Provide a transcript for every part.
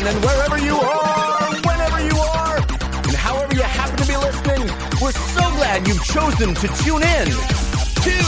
and wherever you are, whenever you are, and however you happen to be listening, we're so glad you've chosen to tune in to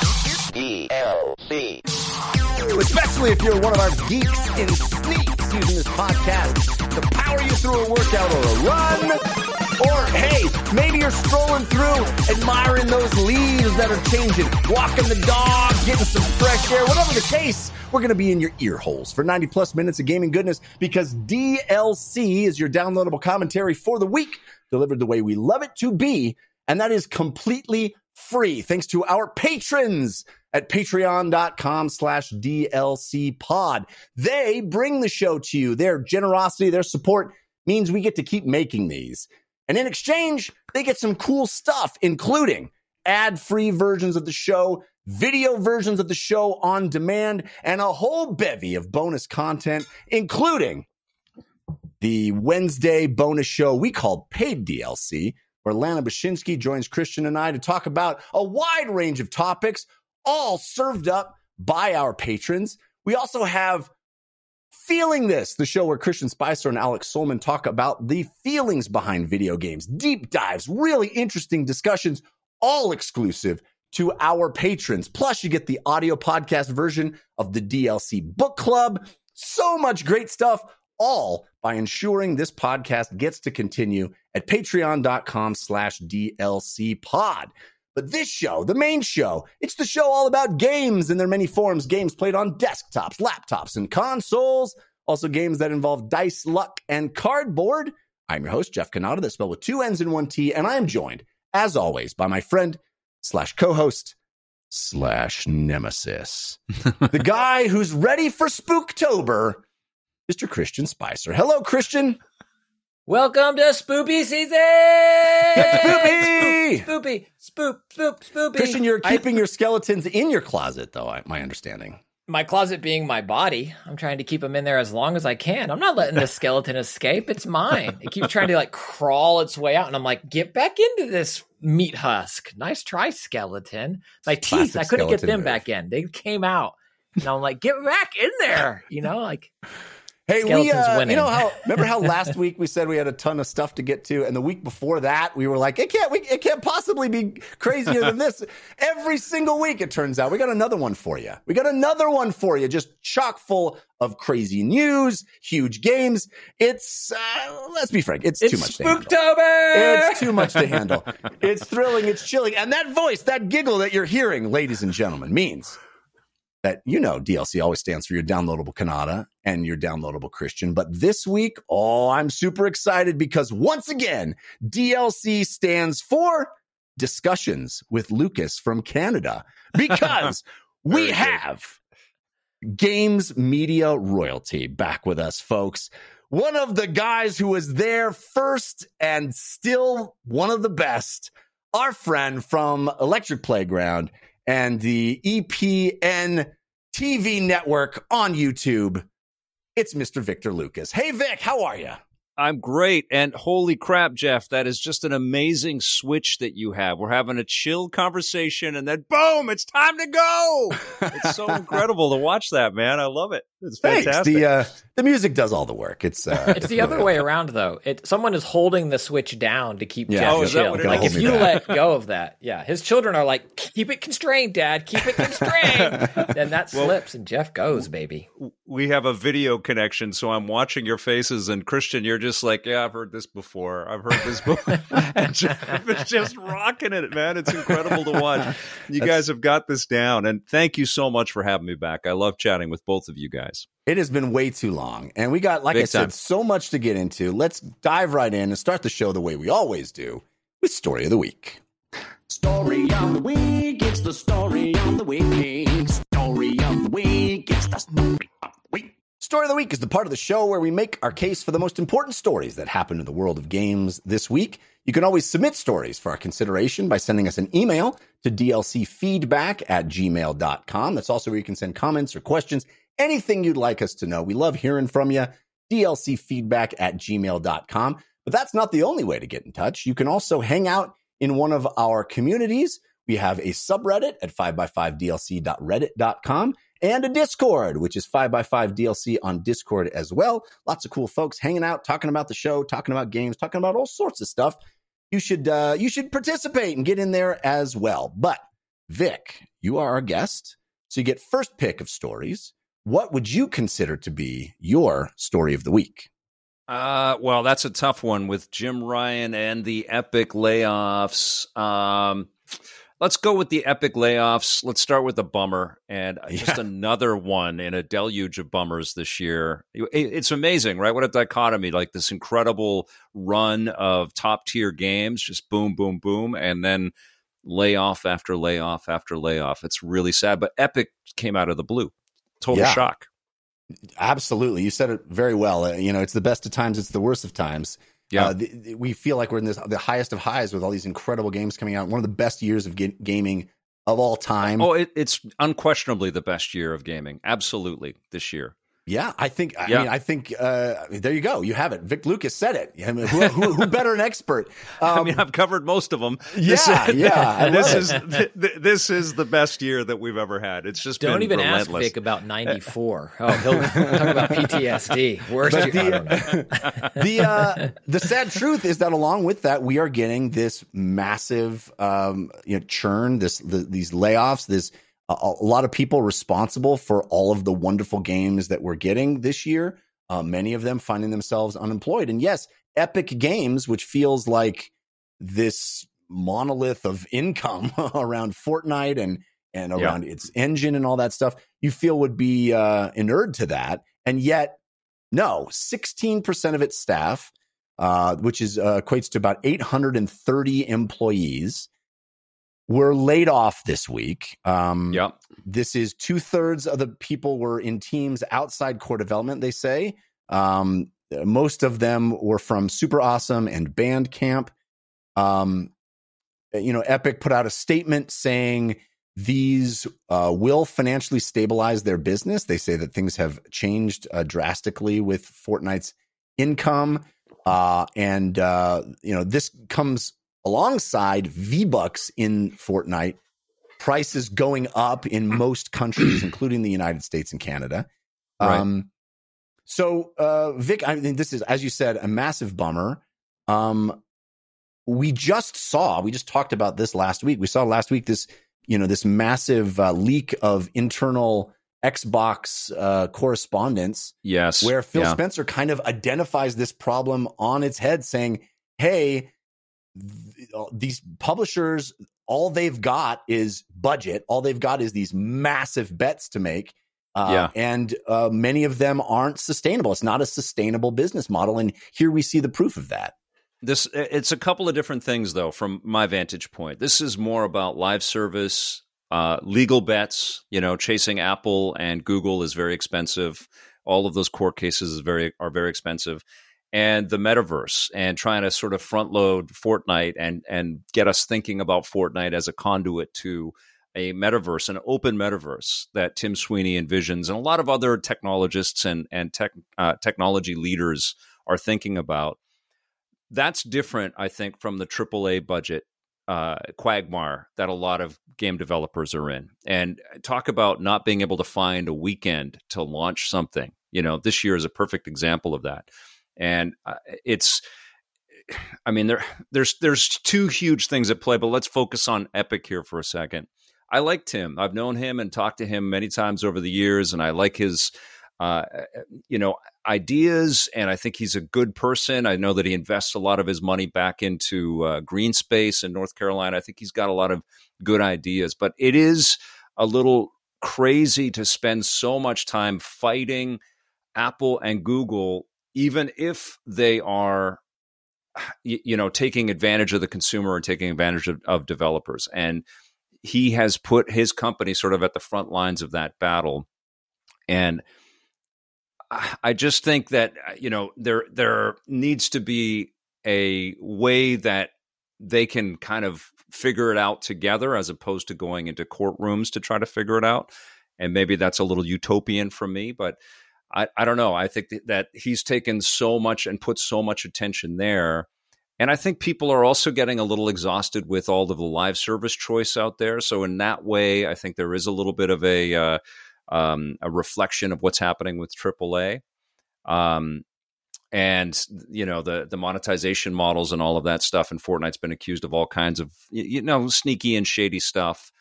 DLC. Especially if you're one of our geeks in sneaks using this podcast to power you through a workout or a run. Or, hey, maybe you're strolling through, admiring those leaves that are changing, walking the dog, getting some fresh air, whatever the case. We're going to be in your ear holes for 90 plus minutes of gaming goodness because DLC is your downloadable commentary for the week, delivered the way we love it to be. And that is completely free thanks to our patrons at patreon.com/DLC pod. They bring the show to you. Their generosity, their support means we get to keep making these. And in exchange, they get some cool stuff, including ad-free versions of the show, video versions of the show on demand, and a whole bevy of bonus content, including the Wednesday bonus show we call Paid DLC, where Lana Bashinsky joins Christian and I to talk about a wide range of topics, all served up by our patrons. We also have Feeling This, the show where Christian Spicer and Alex Solman talk about the feelings behind video games, deep dives, really interesting discussions, all exclusive to our patrons. Plus, you get the audio podcast version of the DLC Book Club. So much great stuff, all by ensuring this podcast gets to continue at patreon.com/DLC pod. But this show, the main show, it's the show all about games in their many forms. Games played on desktops, laptops, and consoles. Also games that involve dice, luck, and cardboard. I'm your host, Jeff Cannata, that's spelled with 2 N's and 1 T, and I am joined, as always, by my friend / co-host / nemesis. The guy who's ready for Spooktober, Mr. Christian Spicer. Hello, Christian. Welcome to Spoopy season! Spoopy! Spoopy! Christian, you're keeping your skeletons in your closet, though, my understanding. My closet being my body. I'm trying to keep them in there as long as I can. I'm not letting this skeleton escape. It's mine. It keeps trying to, crawl its way out, and I'm like, get back into this meat husk. Nice try, skeleton. My teeth, I couldn't get them back in. They came out. And I'm like, get back in there. Hey, remember how last week we said we had a ton of stuff to get to, and the week before that we were like, it can't possibly be crazier than this. Every single week, it turns out we got another one for you. Just chock full of crazy news, huge games. It's let's be frank, it's too much to handle. It's too much to handle. It's thrilling, it's chilling, and that voice, that giggle that you're hearing, ladies and gentlemen, means that DLC always stands for your downloadable Cannata and your downloadable Christian. But this week, I'm super excited because once again, DLC stands for Discussions with Lucas from Canada. Because we have Games Media Royalty back with us, folks. One of the guys who was there first and still one of the best, our friend from Electric Playground and the EPN TV network on YouTube. It's Mr. Victor Lucas. Hey, Vic, how are you? I'm great. And holy crap, Jeff, that is just an amazing switch that you have. We're having a chill conversation and then boom, it's time to go. It's so incredible to watch that, man. I love it. It's fantastic. Thanks. The music does all the work. It's the other way around, though. Someone is holding the switch down to keep Jeff chill. If you let go of that, his children are like, keep it constrained, Dad. Keep it constrained. Then that slips and Jeff goes, baby. We have a video connection, so I'm watching your faces. And Christian, you're just like, yeah, I've heard this before. And Jeff is just rocking it, man. It's incredible to watch. You guys have got this down. And thank you so much for having me back. I love chatting with both of you guys. It has been way too long. And we got, like I said, so much to get into. Let's dive right in and start the show the way we always do with Story of the Week. Story of the Week. It's the Story of the Week. Story of the Week. It's the Story of the Week. Story of the Week is the part of the show where we make our case for the most important stories that happen in the world of games this week. You can always submit stories for our consideration by sending us an email to dlcfeedback@gmail.com. That's also where you can send comments or questions, anything you'd like us to know. We love hearing from you. dlcfeedback@gmail.com. But that's not the only way to get in touch. You can also hang out in one of our communities. We have a subreddit at 5x5dlc.reddit.com. and a Discord, which is 5x5 DLC on Discord as well. Lots of cool folks hanging out, talking about the show, talking about games, talking about all sorts of stuff. You should participate and get in there as well. But Vic, you are our guest, so you get first pick of stories. What would you consider to be your story of the week? Well, that's a tough one with Jim Ryan and the Epic layoffs. Let's go with the Epic layoffs. Let's start with a bummer, and just another one in a deluge of bummers this year. It's amazing, right? What a dichotomy, like this incredible run of top-tier games, just boom, boom, boom, and then layoff after layoff after layoff. It's really sad, but Epic came out of the blue. Total shock. Absolutely. You said it very well. It's the best of times. It's the worst of times. Yeah. We feel like we're in the highest of highs with all these incredible games coming out. One of the best years of gaming of all time. Oh, it's unquestionably the best year of gaming. Absolutely. This year. Yeah, I think there you go. You have it. Vic Lucas said it. I mean, who better an expert? I've covered most of them. This is the best year that we've ever had. It's just don't even relentless. Ask Vic about 94. Oh, he'll talk about PTSD. Worst year. The sad truth is that along with that, we are getting this massive churn, these layoffs, a lot of people responsible for all of the wonderful games that we're getting this year, many of them finding themselves unemployed. And yes, Epic Games, which feels like this monolith of income around Fortnite and around its engine and all that stuff, you feel would be inured to that. And yet, no, 16% of its staff, which equates to about 830 employees, were laid off this week. This is 2/3 of the people were in teams outside core development, they say. Most of them were from Super Awesome and Bandcamp. Epic put out a statement saying these will financially stabilize their business. They say that things have changed drastically with Fortnite's income. This comes alongside V-Bucks in Fortnite, prices going up in most countries, including the United States and Canada. Right. Vic, I mean, this is, as you said, a massive bummer. We just talked about this last week. We saw last week this massive leak of internal Xbox correspondence. Yes. Where Phil Spencer kind of identifies this problem on its head, saying, hey, these publishers, all they've got is budget. All they've got is these massive bets to make. And many of them aren't sustainable. It's not a sustainable business model. And here we see the proof of that. It's a couple of different things, though, from my vantage point. This is more about live service, legal bets. Chasing Apple and Google is very expensive. All of those court cases are very expensive. And the metaverse, and trying to sort of front load Fortnite and get us thinking about Fortnite as a conduit to a metaverse, an open metaverse that Tim Sweeney envisions, and a lot of other technologists and technology leaders are thinking about. That's different, I think, from the AAA budget quagmire that a lot of game developers are in. And talk about not being able to find a weekend to launch something. This year is a perfect example of that. And there's two huge things at play, but let's focus on Epic here for a second. I like Tim. I've known him and talked to him many times over the years, and I like his, ideas, and I think he's a good person. I know that he invests a lot of his money back into green space in North Carolina. I think he's got a lot of good ideas, but it is a little crazy to spend so much time fighting Apple and Google, even if they are, taking advantage of the consumer and taking advantage of developers. And he has put his company sort of at the front lines of that battle. And I just think that, there needs to be a way that they can kind of figure it out together as opposed to going into courtrooms to try to figure it out. And maybe that's a little utopian from me, but I don't know. I think that he's taken so much and put so much attention there. And I think people are also getting a little exhausted with all of the live service choice out there. So in that way, I think there is a little bit of a a reflection of what's happening with AAA. And, the monetization models and all of that stuff. And Fortnite's been accused of all kinds of, sneaky and shady stuff.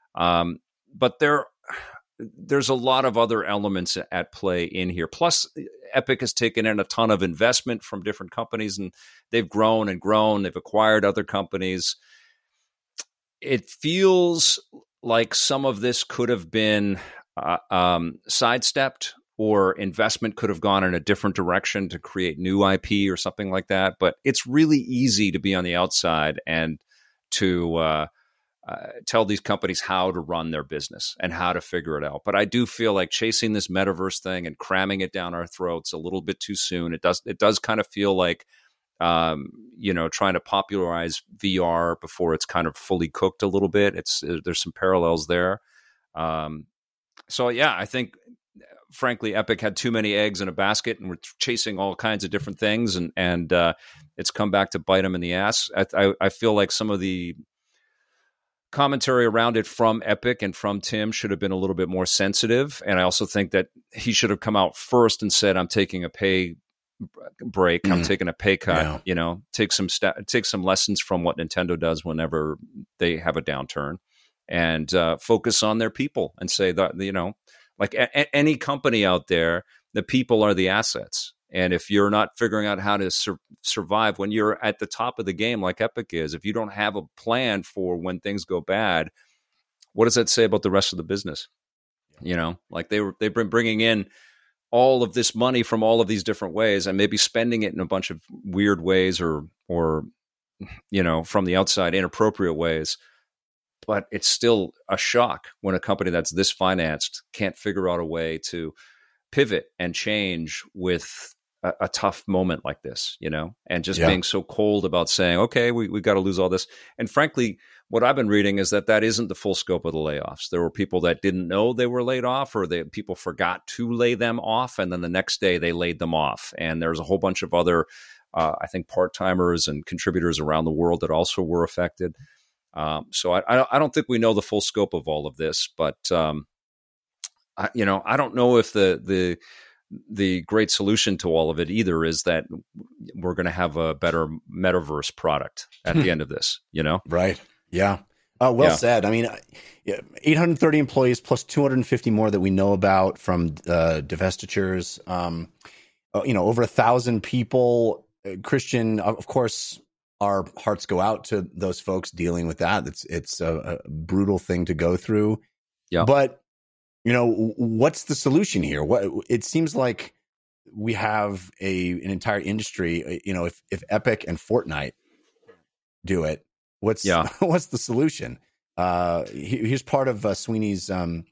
But there's a lot of other elements at play in here. Plus, Epic has taken in a ton of investment from different companies, and they've grown and grown. They've acquired other companies. It feels like some of this could have been sidestepped, or investment could have gone in a different direction to create new IP or something like that. But it's really easy to be on the outside and to tell these companies how to run their business and how to figure it out. But I do feel like chasing this metaverse thing and cramming it down our throats a little bit too soon. It does kind of feel like, trying to popularize VR before it's kind of fully cooked a little bit. There's some parallels there. So yeah, I think, frankly, Epic had too many eggs in a basket and we're chasing all kinds of different things, and it's come back to bite them in the ass. I feel like some of the commentary around it from Epic and from Tim should have been a little bit more sensitive. And I also think that he should have come out first and said, I'm taking a pay break. I'm taking a pay cut, take some lessons from what Nintendo does whenever they have a downturn, and focus on their people and say that, like any company out there, the people are the assets. And if you're not figuring out how to survive when you're at the top of the game, like Epic is, if you don't have a plan for when things go bad, what does that say about the rest of the business? Like they've been bringing in all of this money from all of these different ways, and maybe spending it in a bunch of weird ways or from the outside, inappropriate ways. But it's still a shock when a company that's this financed can't figure out a way to pivot and change with a tough moment like this, and just being so cold about saying, okay, we got to lose all this. And frankly, what I've been reading is that isn't the full scope of the layoffs. There were people that didn't know they were laid off, or people forgot to lay them off, and then the next day they laid them off. And there's a whole bunch of other, I think, part-timers and contributors around the world that also were affected. So I don't think we know the full scope of all of this, but I don't know if the great solution to all of it either is that we're going to have a better metaverse product at the end of this, Right. Yeah. Said. I mean, 830 employees plus 250 more that we know about from divestitures. Over 1,000 people. Christian, of course, our hearts go out to those folks dealing with that. It's a brutal thing to go through. Yeah. But what's the solution here? It seems like we have an entire industry. If Epic and Fortnite do it, what's the solution? Here's part of Sweeney's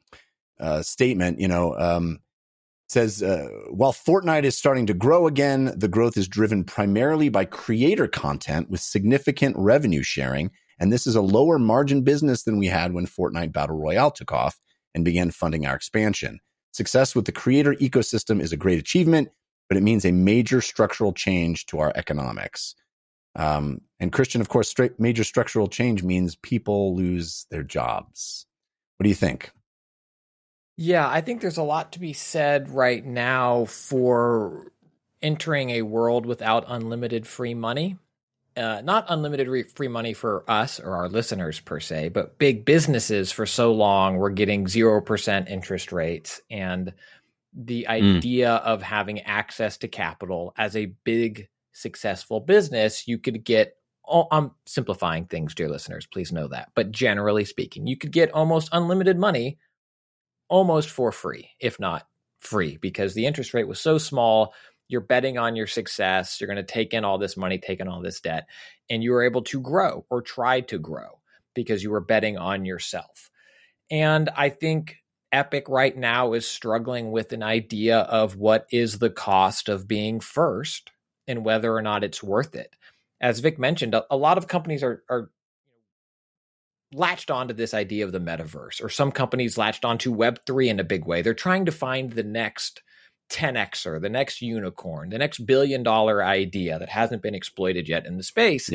statement. Says, while Fortnite is starting to grow again, the growth is driven primarily by creator content with significant revenue sharing. And this is a lower margin business than we had when Fortnite Battle Royale took off and began funding our expansion. Success with the creator ecosystem is a great achievement, but it means a major structural change to our economics. And Christian, of course, major structural change means people lose their jobs. What do you think? Yeah, I think there's a lot to be said right now for entering a world without unlimited free money. Not unlimited free money for us or our listeners per se, but big businesses for so long were getting 0% interest rates. And the idea of having access to capital as a big, successful business, you could get, I'm simplifying things, dear listeners, please know that. But generally speaking, you could get almost unlimited money almost for free, if not free, because the interest rate was so small. You're betting on your success. You're going to take in all this money, take in all this debt, and you were able to grow or try to grow because you were betting on yourself. And I think Epic right now is struggling with an idea of what is the cost of being first and whether or not it's worth it. As Vic mentioned, a lot of companies are latched onto this idea of the metaverse, or some companies latched onto Web3 in a big way. They're trying to find the next 10Xer, the next unicorn, the next $1 billion idea that hasn't been exploited yet in the space. Yeah.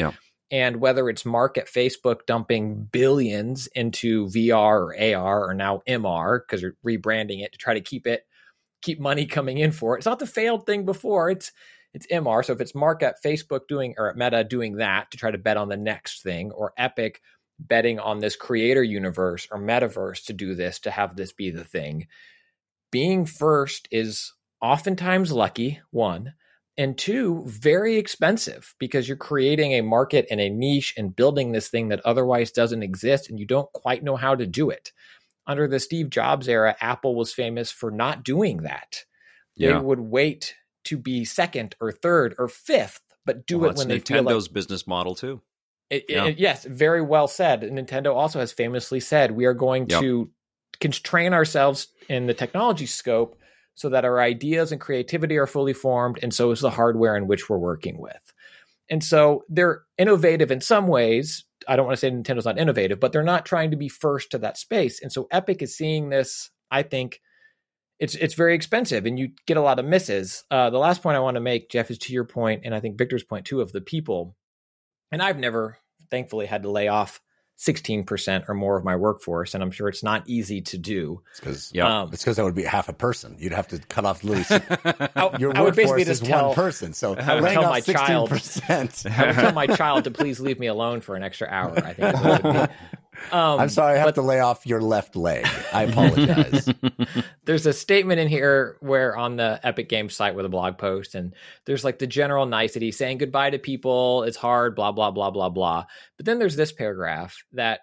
And whether it's Mark at Facebook dumping billions into VR or AR or now MR, because you're rebranding it to try to keep money coming in for it. It's not the failed thing before. It's MR. So if it's Mark at Facebook doing, or at Meta doing that to try to bet on the next thing, or Epic betting on this creator universe or metaverse to do this, to have this be the thing, being first is oftentimes lucky, one, and two, very expensive, because you're creating a market and a niche and building this thing that otherwise doesn't exist, and you don't quite know how to do it. Under the Steve Jobs era, Apple was famous for not doing that. They would wait to be second or third or fifth, but do it when they feel like Nintendo's business model too. Yes, very well said. Nintendo also has famously said, we are going to constrain ourselves in the technology scope so that our ideas and creativity are fully formed, and so is the hardware in which we're working with. And so they're innovative in some ways. I don't want to say Nintendo's not innovative, but they're not trying to be first to that space. And so Epic is seeing this. I think it's very expensive, and you get a lot of misses. The last point I want to make, Jeff, is to your point, and I think Victor's point too, of the people. And I've never, thankfully, had to lay off 16% or more of my workforce, and I'm sure it's not easy to do. It's because that would be half a person. You'd have to cut off literally. Your I would workforce is one person, so I would tell my 16%. I would tell my child to please leave me alone for an extra hour. I think is what it would be. I'm sorry, I have to lay off your left leg. I apologize. There's a statement in here where on the Epic Games site with a blog post, and there's like the general nicety saying goodbye to people. It's hard, blah, blah, blah, blah, blah. But then there's this paragraph that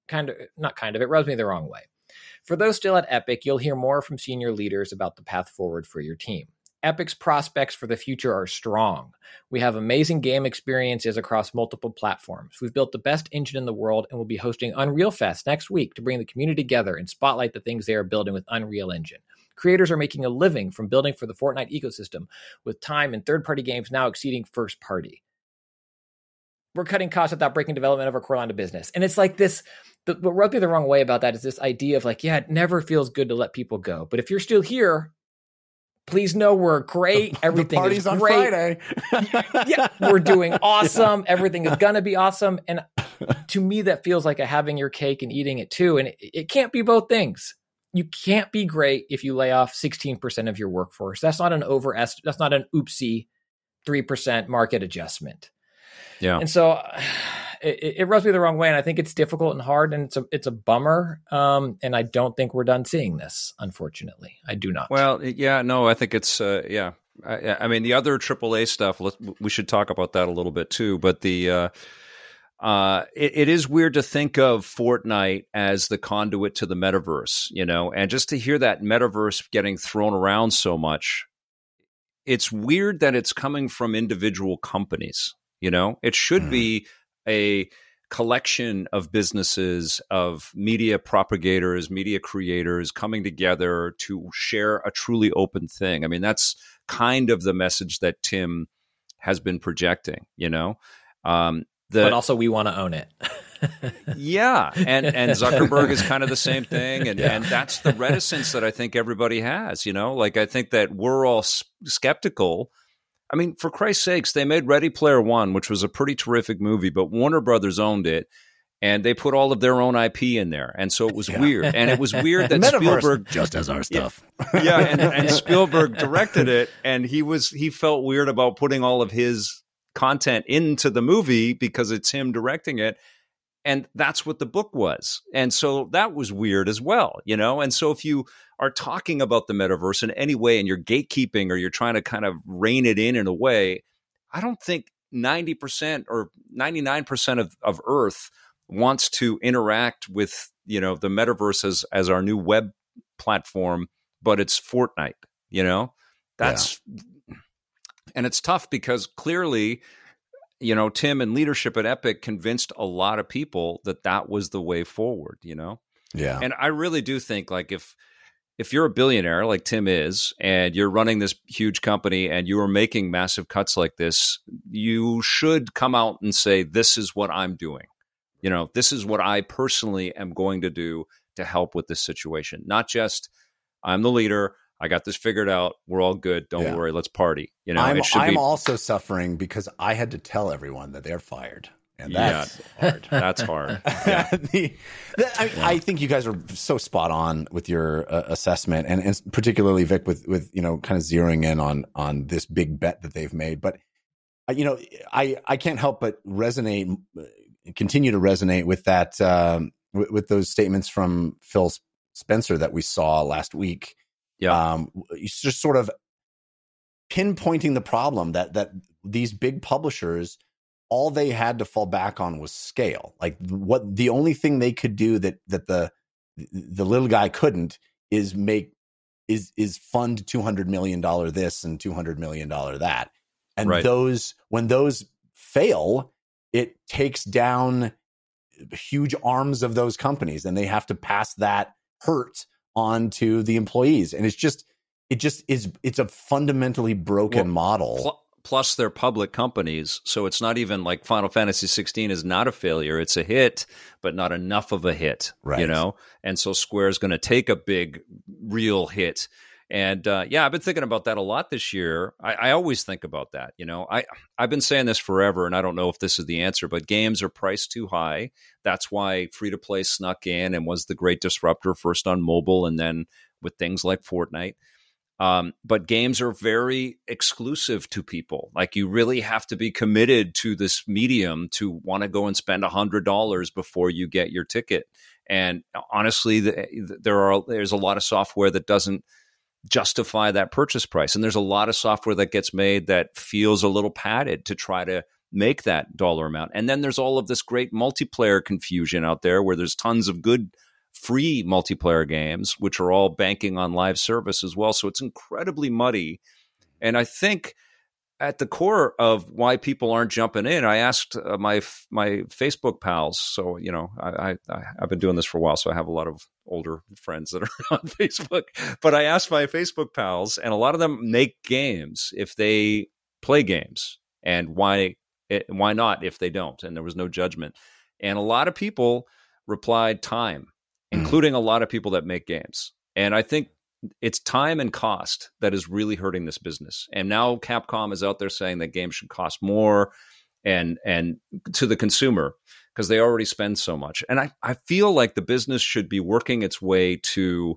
it rubs me the wrong way. For those still at Epic, you'll hear more from senior leaders about the path forward for your team. Epic's prospects for the future are strong. We have amazing game experiences across multiple platforms. We've built the best engine in the world and will be hosting Unreal Fest next week to bring the community together and spotlight the things they are building with Unreal Engine. Creators are making a living from building for the Fortnite ecosystem, with time and third-party games now exceeding first-party. We're cutting costs without breaking development of our core line of business. And it's like this, what rubbed me the wrong way about that is this idea of like, it never feels good to let people go. But if you're still here, please know we're great. Everything is great. On Friday. We're doing awesome. Everything is going to be awesome. And to me, that feels like a having your cake and eating it too. And it can't be both things. You can't be great if you lay off 16% of your workforce. That's not an that's not an oopsie 3% market adjustment. Yeah. And so it rubs me the wrong way. And I think it's difficult and hard, and it's a bummer. And I don't think we're done seeing this, unfortunately. I do not. Well, I think it's, I mean, the other AAA stuff, we should talk about that a little bit too. But it is weird to think of Fortnite as the conduit to the metaverse, and just to hear that metaverse getting thrown around so much, it's weird that it's coming from individual companies. It should be a collection of businesses, of media propagators, media creators coming together to share a truly open thing. I mean, that's kind of the message that Tim has been projecting, but also we want to own it. Yeah. And Zuckerberg is kind of the same thing. And that's the reticence that I think everybody has, I think that we're all skeptical. I mean, for Christ's sakes, they made Ready Player One, which was a pretty terrific movie, but Warner Brothers owned it, and they put all of their own IP in there. And so it was weird. And it was weird that Spielberg just as our stuff. And Spielberg directed it, and he felt weird about putting all of his content into the movie because it's him directing it. And that's what the book was. And so that was weird as well, And so if you are talking about the metaverse in any way and you're gatekeeping or you're trying to kind of rein it in a way, I don't think 90% or 99% of Earth wants to interact with, the metaverse as our new web platform, but it's Fortnite, That's and it's tough because clearly Tim and leadership at Epic convinced a lot of people that was the way forward, Yeah. And I really do think if you're a billionaire like Tim is, and you're running this huge company and you are making massive cuts like this, you should come out and say, this is what I'm doing. This is what I personally am going to do to help with this situation. Not just, I'm the leader, I got this figured out, we're all good, don't worry, let's party. I'm also suffering because I had to tell everyone that they're fired. And that's hard. That's hard. Yeah. I think you guys are so spot on with your assessment, and particularly Vic with kind of zeroing in on this big bet that they've made. But I can't help but continue to resonate with that with those statements from Phil Spencer that we saw last week. Yeah, he's just sort of pinpointing the problem that these big publishers, all they had to fall back on was scale. Like the only thing they could do that the little guy couldn't is fund $200 million this and $200 million that. And when those fail, it takes down huge arms of those companies, and they have to pass that hurt on to the employees. And it's a fundamentally broken model. Plus, they're public companies, so it's not even like Final Fantasy 16 is not a failure. It's a hit, but not enough of a hit, right? And so Square's going to take a big, real hit. And I've been thinking about that a lot this year. I always think about that. I've been saying this forever, and I don't know if this is the answer, but games are priced too high. That's why free-to-play snuck in and was the great disruptor, first on mobile and then with things like Fortnite. But games are very exclusive to people. Like, you really have to be committed to this medium to want to go and spend $100 before you get your ticket. And honestly, there's a lot of software that doesn't justify that purchase price. And there's a lot of software that gets made that feels a little padded to try to make that dollar amount. And then there's all of this great multiplayer confusion out there where there's tons of good free multiplayer games, which are all banking on live service as well. So it's incredibly muddy. And I think at the core of why people aren't jumping in, I asked my Facebook pals. So, I've been doing this for a while, so I have a lot of older friends that are on Facebook. But I asked my Facebook pals, and a lot of them make games if they play games, and why not if they don't? And there was no judgment. And a lot of people replied time, including a lot of people that make games. And I think it's time and cost that is really hurting this business. And now Capcom is out there saying that games should cost more and to the consumer because they already spend so much. And I feel like the business should be working its way to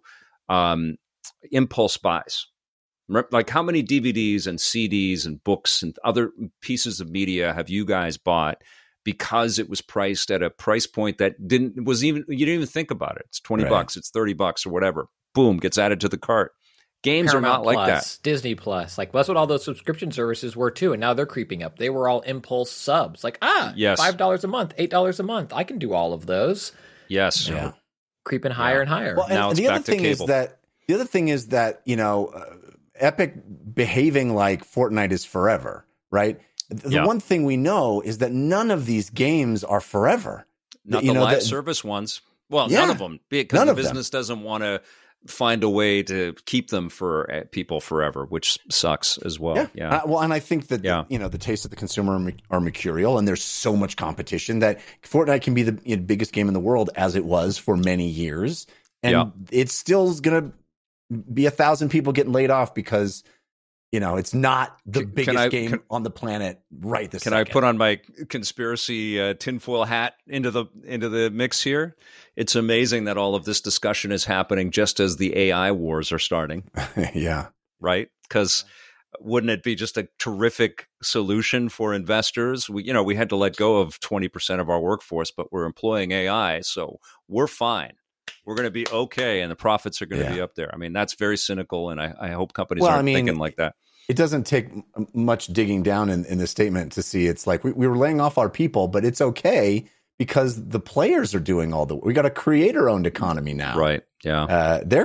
impulse buys. Like, how many DVDs and CDs and books and other pieces of media have you guys bought because it was priced at a price point that you didn't even think about it? It's $20, it's $30 or whatever. Boom, gets added to the cart. Games Paramount are not like Plus, that. Disney Plus, like that's what all those subscription services were too, and now they're creeping up. They were all impulse subs, like yes. $5 a month, $8 a month. I can do all of those. Yes, creeping higher and higher. Well, now and the other thing is that Epic behaving like Fortnite is forever, right? The one thing we know is that none of these games are forever. Not the live service ones. Well, none of them, because the business doesn't want to find a way to keep them for people forever, which sucks as well. Yeah. And I think that the taste of the consumer are mercurial, and there's so much competition that Fortnite can be the biggest game in the world, as it was for many years, and it's still going to be 1,000 people getting laid off because it's not the biggest game on the planet right this second. Can I put on my conspiracy tinfoil hat into the mix here? It's amazing that all of this discussion is happening just as the AI wars are starting. Yeah. Right? Because wouldn't it be just a terrific solution for investors? We had to let go of 20% of our workforce, but we're employing AI, so we're fine. We're going to be okay, and the profits are going to be up there. I mean, that's very cynical, and I hope companies aren't thinking like that. It doesn't take much digging down in the statement to see it's like we were laying off our people, but it's okay because the players are doing all the. We got a creator-owned economy now, right? Yeah, they're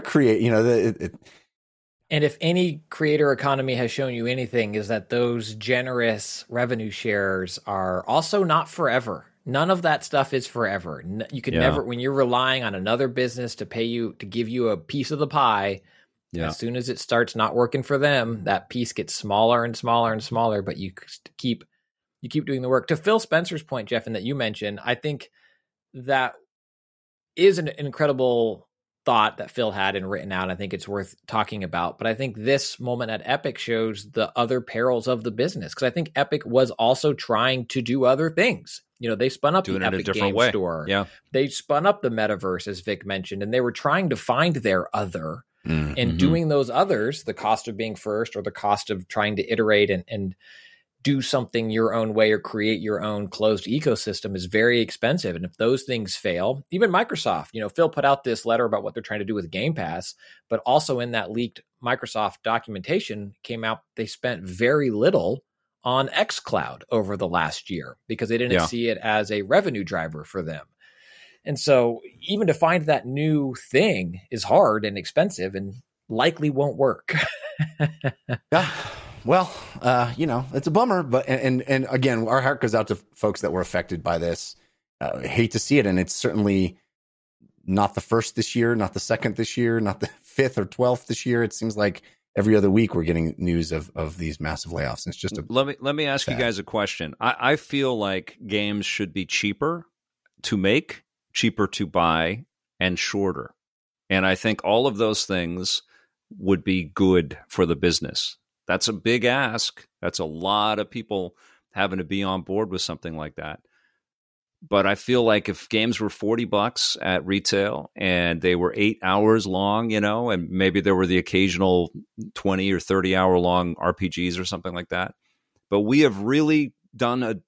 And if any creator economy has shown you anything, is that those generous revenue shares are also not forever. None of that stuff is forever. You can never, when you're relying on another business to pay you, to give you a piece of the pie, as soon as it starts not working for them, that piece gets smaller and smaller and smaller, but you keep doing the work. To Phil Spencer's point, Jeff, and that you mentioned, I think that is an incredible thought that Phil had and written out. I think it's worth talking about, but I think this moment at Epic shows the other perils of the business, because I think Epic was also trying to do other things. They spun up doing the it a Epic different Game way. Store. Yeah. They spun up the metaverse, as Vic mentioned, and they were trying to find their other. Mm-hmm. And doing those others, the cost of being first or the cost of trying to iterate and do something your own way or create your own closed ecosystem is very expensive. And if those things fail, even Microsoft, Phil put out this letter about what they're trying to do with Game Pass, but also in that leaked Microsoft documentation came out, they spent very little on xCloud over the last year because they didn't see it as a revenue driver for them. And so even to find that new thing is hard and expensive and likely won't work. Yeah. Well, it's a bummer, but and again, our heart goes out to folks that were affected by this. Hate to see it, and it's certainly not the first this year, not the second this year, not the 5th or 12th this year. It seems like every other week we're getting news of these massive layoffs. It's just let me ask you guys a question. I feel like games should be cheaper to make, cheaper to buy, and shorter. And I think all of those things would be good for the business. That's a big ask. That's a lot of people having to be on board with something like that. But I feel like if games were $40 at retail and they were 8 hours long, and maybe there were the occasional 20 or 30 hour long RPGs or something like that. But we have really done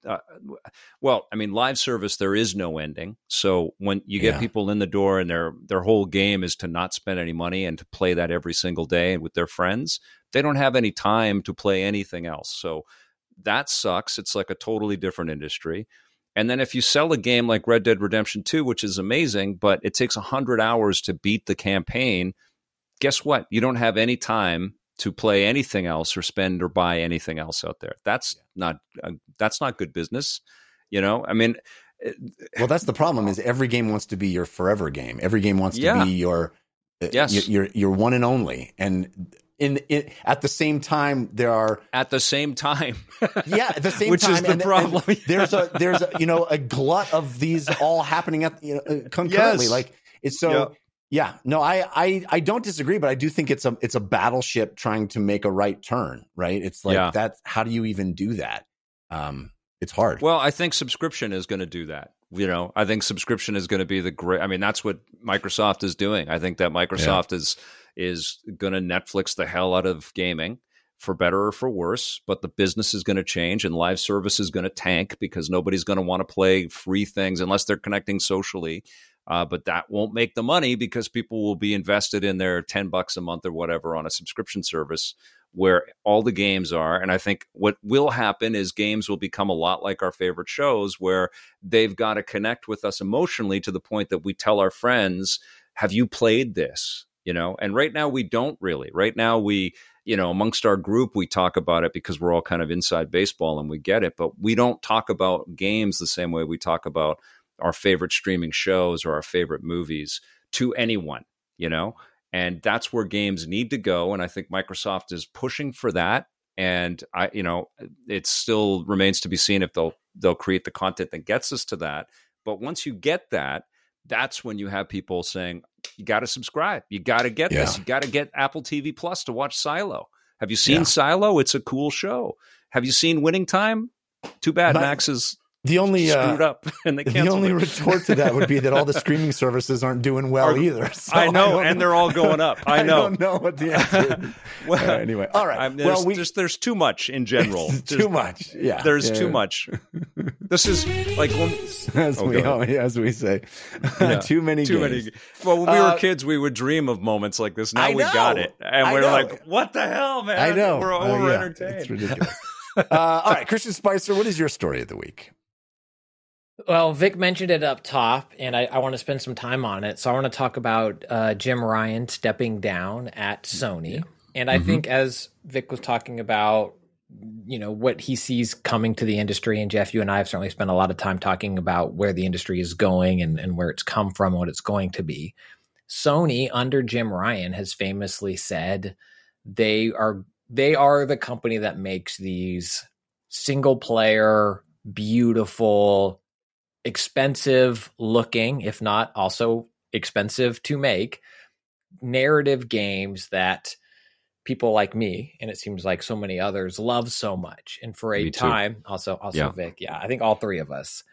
live service, there is no ending. So when you get people in the door and their whole game is to not spend any money and to play that every single day with their friends, they don't have any time to play anything else. So that sucks. It's like a totally different industry. And then if you sell a game like Red Dead Redemption 2, which is amazing, but it takes 100 hours to beat the campaign, guess what? You don't have any time to play anything else or spend or buy anything else out there. That's not good business. I mean, well, that's the problem is every game wants to be your forever game. Every game wants to be your one and only. And at the same time, there are at the same time, at the same which time, is the problem. And there's a glut of these all happening at concurrently. Like it's so. Yeah. Yeah, no, I don't disagree, but I do think it's a battleship trying to make a right turn, right? It's like that. How do you even do that? It's hard. Well, I think subscription is going to do that. I think subscription is going to be the great. I mean, that's what Microsoft is doing. I think that Microsoft is going to Netflix the hell out of gaming, for better or for worse. But the business is going to change, and live service is going to tank because nobody's going to want to play free things unless they're connecting socially. But that won't make the money because people will be invested in their $10 a month or whatever on a subscription service where all the games are. And I think what will happen is games will become a lot like our favorite shows where they've got to connect with us emotionally to the point that we tell our friends, have you played this? And right now we don't really. Right now we, amongst our group, we talk about it because we're all kind of inside baseball and we get it. But we don't talk about games the same way we talk about our favorite streaming shows or our favorite movies to anyone, and that's where games need to go. And I think Microsoft is pushing for that. And it still remains to be seen if they'll create the content that gets us to that. But once you get that, that's when you have people saying, you got to subscribe. You got to get this. You got to get Apple TV Plus to watch Silo. Have you seen Silo? It's a cool show. Have you seen Winning Time? Too bad Max is the only screwed up, and the only retort to that would be that all the streaming services aren't doing well either. So I know, and they're all going up. I know. I don't know what the answer is. Well, anyway, all right. There's too much in general. Too much. Yeah. There's too much. This is like as we say, too many. Well, when we were kids, we would dream of moments like this. Now we got it, and we're like, "What the hell, man?" I know. We're over entertained. It's ridiculous. All right, Christian Spicer, what is your story of the week? Well, Vic mentioned it up top, and I want to spend some time on it. So I want to talk about Jim Ryan stepping down at Sony. And I think as Vic was talking about, what he sees coming to the industry, and Jeff, you and I have certainly spent a lot of time talking about where the industry is going and where it's come from, what it's going to be. Sony, under Jim Ryan, has famously said they are the company that makes these single-player, beautiful, expensive looking, if not also expensive to make, narrative games that people like me, and it seems like so many others, love so much. And for a time, also Vic, I think all three of us.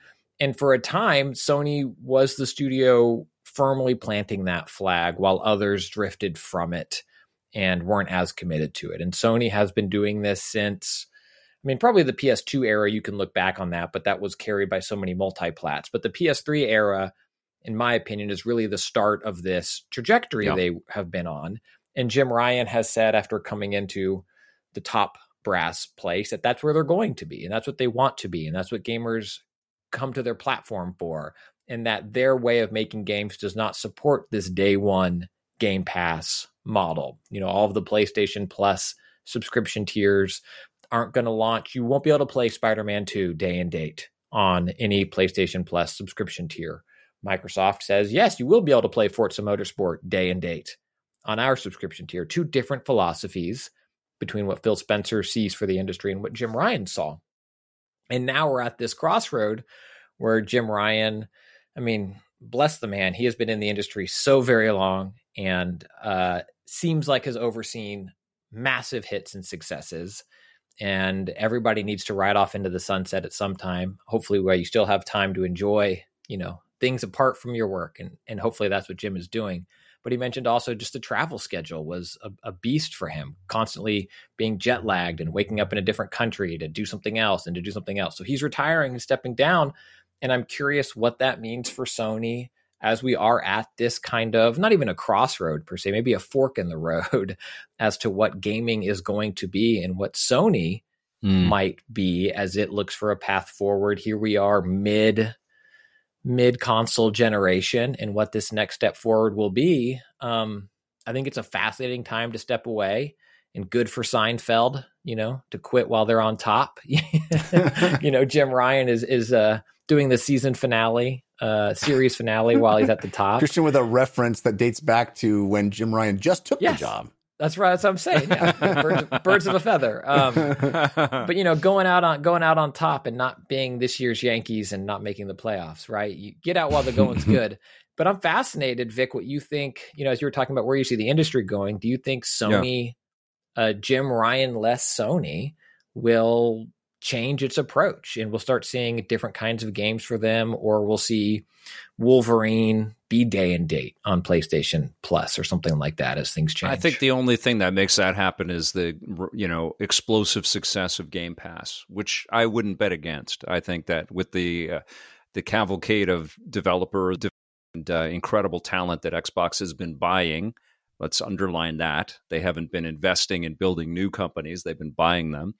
And for a time, Sony was the studio firmly planting that flag while others drifted from it and weren't as committed to it. And Sony has been doing this since, I mean, probably the PS2 era, you can look back on that, but that was carried by so many multi-plats. But the PS3 era, in my opinion, is really the start of this trajectory they have been on. And Jim Ryan has said after coming into the top brass place that that's where they're going to be. And that's what they want to be. And that's what gamers come to their platform for. And that their way of making games does not support this day one Game Pass model. You know, all of the PlayStation Plus subscription tiers aren't going to launch. You won't be able to play Spider-Man 2 day and date on any PlayStation Plus subscription tier. Microsoft says, yes, you will be able to play Forza Motorsport day and date on our subscription tier. Two different philosophies between what Phil Spencer sees for the industry and what Jim Ryan saw. And now we're at this crossroad where Jim Ryan, I mean, bless the man, he has been in the industry so very long and seems like has overseen massive hits and successes. And everybody needs to ride off into the sunset at some time, hopefully where you still have time to enjoy, you know, things apart from your work. And hopefully that's what Jim is doing. But he mentioned also just the travel schedule was a beast for him, constantly being jet lagged and waking up in a different country to do something else and to do something else. So he's retiring and stepping down. And I'm curious what that means for Sony as we are at this kind of, not even a crossroad per se, maybe a fork in the road as to what gaming is going to be and what Sony might be as it looks for a path forward. Here we are mid console generation and what this next step forward will be. I think it's a fascinating time to step away, and good for Seinfeld, you know, to quit while they're on top. You know, Jim Ryan is doing the season finale, series finale while he's at the top. Christian with a reference that dates back to when Jim Ryan just took the job. That's right. That's what I'm saying. Yeah. Birds of a feather. But you know, going out on top and not being this year's Yankees and not making the playoffs, right? You get out while the going's good. But I'm fascinated, Vic, what you think, you know, as you were talking about where you see the industry going, do you think Sony, Jim Ryan less Sony will change its approach and we'll start seeing different kinds of games for them, or we'll see Wolverine be day and date on PlayStation Plus or something like that as things change? I think the only thing that makes that happen is the, you know, explosive success of Game Pass, which I wouldn't bet against. I think that with the cavalcade of developers and incredible talent that Xbox has been buying, let's underline that. They haven't been investing in building new companies. They've been buying them.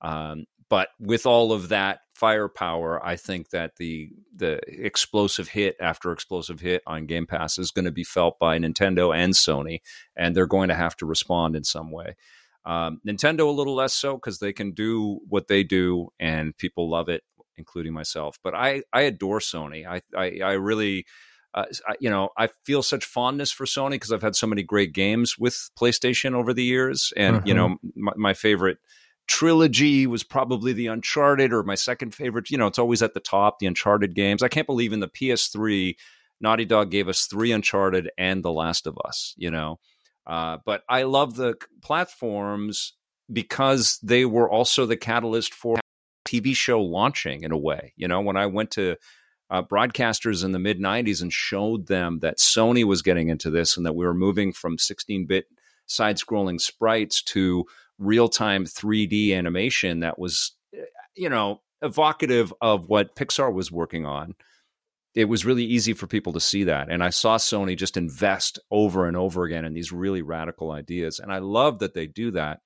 But with all of that firepower, I think that the explosive hit after explosive hit on Game Pass is going to be felt by Nintendo and Sony, and they're going to have to respond in some way. Nintendo a little less so because they can do what they do and people love it, including myself. But I adore Sony. I really, you know, I feel such fondness for Sony because I've had so many great games with PlayStation over the years. And, you know, my favorite trilogy was probably the Uncharted, or my second favorite, you know, it's always at the top, the Uncharted games. I can't believe in the PS3, Naughty Dog gave us 3 Uncharted and The Last of Us, you know. But I love the platforms because they were also the catalyst for TV show launching in a way. You know, when I went to broadcasters in the mid-90s and showed them that Sony was getting into this and that we were moving from 16-bit side-scrolling sprites to real-time 3D animation that was, you know, evocative of what Pixar was working on, it was really easy for people to see that. And I saw Sony just invest over and over again in these really radical ideas. And I love that they do that.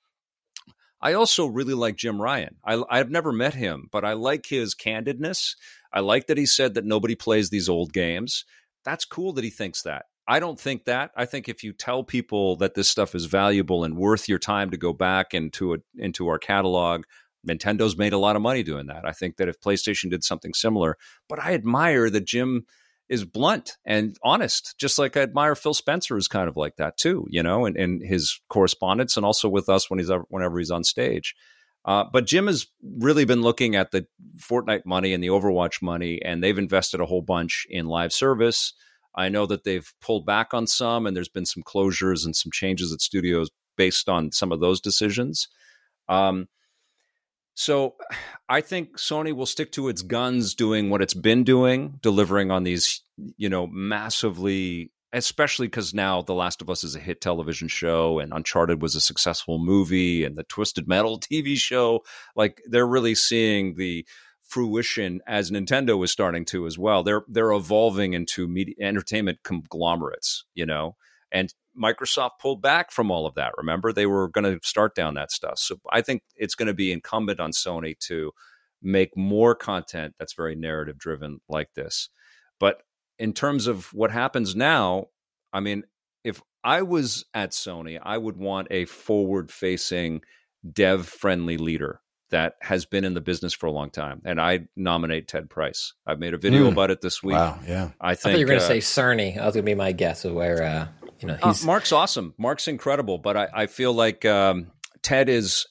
I also really like Jim Ryan. I've never met him, but I like his candidness. I like that he said that nobody plays these old games. That's cool that he thinks that. I don't think that. I think if you tell people that this stuff is valuable and worth your time to go back into our catalog, Nintendo's made a lot of money doing that. I think that if PlayStation did something similar, but I admire that Jim is blunt and honest, just like I admire Phil Spencer is kind of like that too, you know, and his correspondence and also with us whenever he's on stage. But Jim has really been looking at the Fortnite money and the Overwatch money, and they've invested a whole bunch in live service. I know that they've pulled back on some, and there's been some closures and some changes at studios based on some of those decisions. So I think Sony will stick to its guns, doing what it's been doing, delivering on these, massively, especially because now The Last of Us is a hit television show and Uncharted was a successful movie and the Twisted Metal TV show. Like, they're really seeing the fruition, as Nintendo is starting to as well. They're evolving into media entertainment conglomerates, and Microsoft pulled back from all of that. Remember, they were going to start down that stuff. So I think it's going to be incumbent on Sony to make more content that's very narrative driven like this. But in terms of what happens now, I mean, if I was at Sony, I would want a forward facing, dev friendly leader that has been in the business for a long time. And I nominate Ted Price. I've made a video about it this week. Wow. Yeah. I thought you were going to say Cerny. That was going to be my guess of where, he's Mark's awesome. Mark's incredible. But I feel like Ted is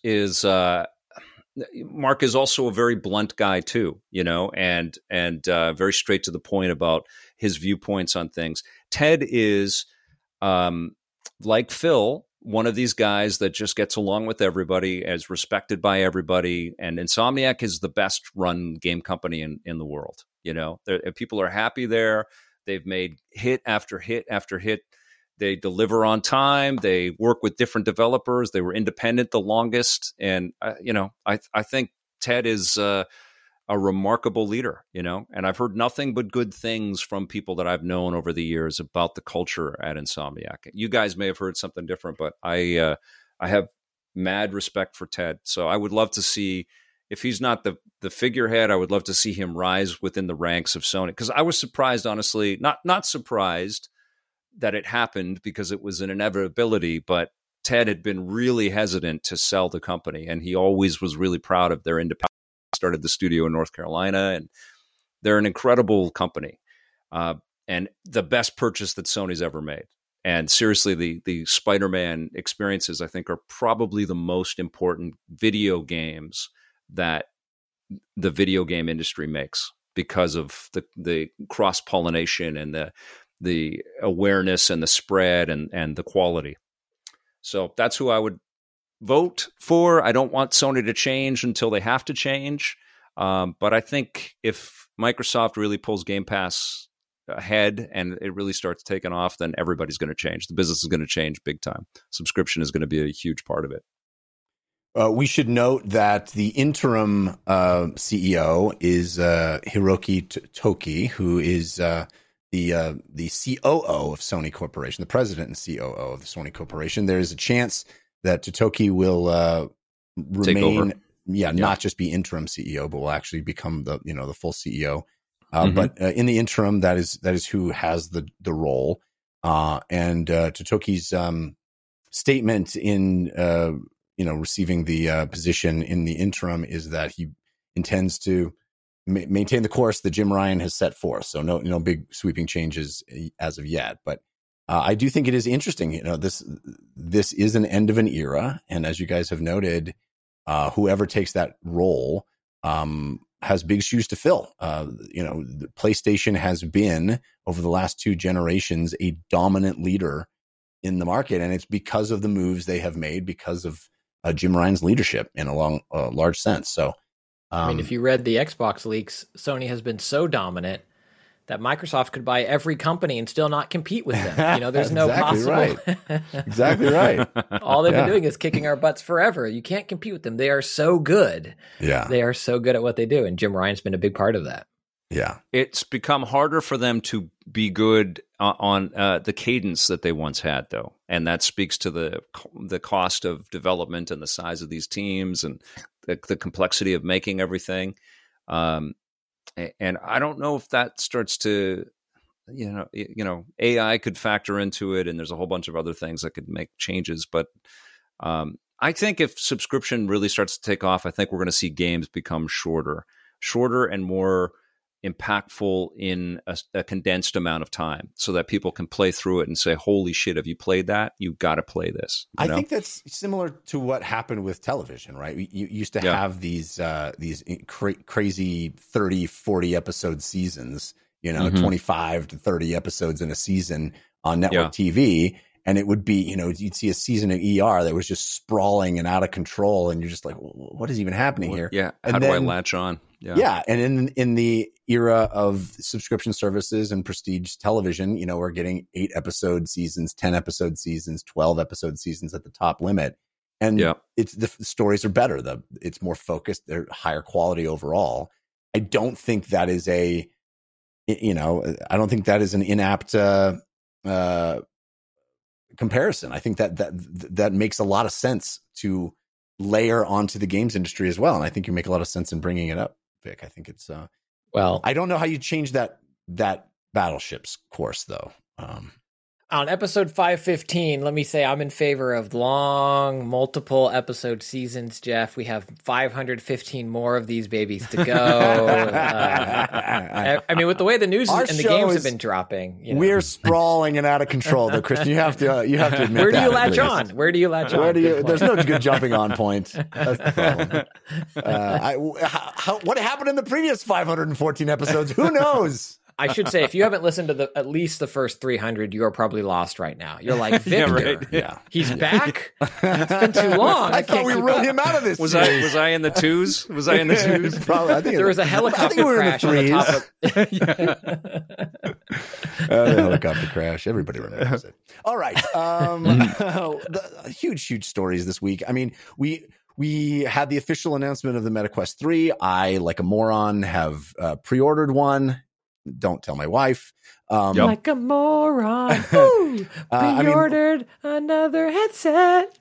Mark is also a very blunt guy too, and very straight to the point about his viewpoints on things. Ted is like Phil, one of these guys that just gets along with everybody, is respected by everybody. And Insomniac is the best run game company in the world. People are happy there. They've made hit after hit after hit. They deliver on time. They work with different developers. They were independent the longest. And, I think Ted is a remarkable leader, and I've heard nothing but good things from people that I've known over the years about the culture at Insomniac. You guys may have heard something different, but I have mad respect for Ted. So I would love to see, if he's not the figurehead, I would love to see him rise within the ranks of Sony. Because I was surprised, honestly, not surprised that it happened because it was an inevitability, but Ted had been really hesitant to sell the company, and he always was really proud of their independence. Started the studio in North Carolina, and they're an incredible company, and the best purchase that Sony's ever made. And seriously, the Spider-Man experiences, I think, are probably the most important video games that the video game industry makes, because of the cross-pollination and the awareness and the spread and the quality. So that's who I would vote for. I don't want Sony to change until they have to change. But I think if Microsoft really pulls Game Pass ahead and it really starts taking off, then everybody's going to change. The business is going to change big time. Subscription is going to be a huge part of it. We should note that the interim CEO is Hiroki Toki, who is the COO of Sony Corporation, the president and COO of the Sony Corporation. There is a chance that Toki will remain, not just be interim CEO, but will actually become the full CEO. But in the interim, that is who has the role. And Toki's statement in receiving the position in the interim is that he intends to maintain the course that Jim Ryan has set forth. So no big sweeping changes as of yet. But I do think it is interesting. This is an end of an era, and as you guys have noted, whoever takes that role has big shoes to fill. The PlayStation has been, over the last 2 generations, a dominant leader in the market, and it's because of the moves they have made, because of Jim Ryan's leadership in a large sense. So, if you read the Xbox leaks, Sony has been so dominant that Microsoft could buy every company and still not compete with them. There's no possible. Right. Exactly right. All they've been doing is kicking our butts forever. You can't compete with them. They are so good. Yeah. They are so good at what they do. And Jim Ryan's been a big part of that. Yeah. It's become harder for them to be good on the cadence that they once had, though. And that speaks to the cost of development and the size of these teams and the complexity of making everything. And I don't know if that starts to, AI could factor into it, and there's a whole bunch of other things that could make changes. But I think if subscription really starts to take off, I think we're going to see games become shorter and more impactful in a condensed amount of time, so that people can play through it and say, holy shit, have you played that? You've got to play this. I think that's similar to what happened with television, right? You used to have these crazy 30, 40 episode seasons, 25 to 30 episodes in a season on network TV. and it would be, you'd see a season of ER that was just sprawling and out of control, and you're just like, what is even happening here? Yeah, how do I latch on? Yeah, and in the era of subscription services and prestige television, we're getting 8-episode seasons, 10-episode seasons, 12-episode seasons at the top limit, and it's the stories are better. It's more focused. They're higher quality overall. I don't think that is I don't think that is an inapt comparison. I think that makes a lot of sense to layer onto the games industry as well, and I think you make a lot of sense in bringing it up, Vic. I think it's I don't know how you change that battleship's course though. On episode 515, let me say I'm in favor of long, multiple episode seasons, Jeff. We have 515 more of these babies to go. I mean, with the way the news and the games have been dropping, we're sprawling and out of control. Though, Christian, you have to admit. Where do you latch on? Where do you latch on? There's no good jumping on point. That's the problem. What happened in the previous 514 episodes? Who knows? I should say, if you haven't listened to at least the first 300, you are probably lost right now. You're like, Victor, he's back? It's been too long. I thought we wrote him out of this. Was I in the twos? Was I in the twos? Probably. I think there was a helicopter crash on the top of the helicopter crash. Everybody remembers it. All right. Huge stories this week. I mean, we had the official announcement of the MetaQuest 3. I, like a moron, have pre-ordered one. Don't tell my wife. Like a moron. Pre-ordered another headset.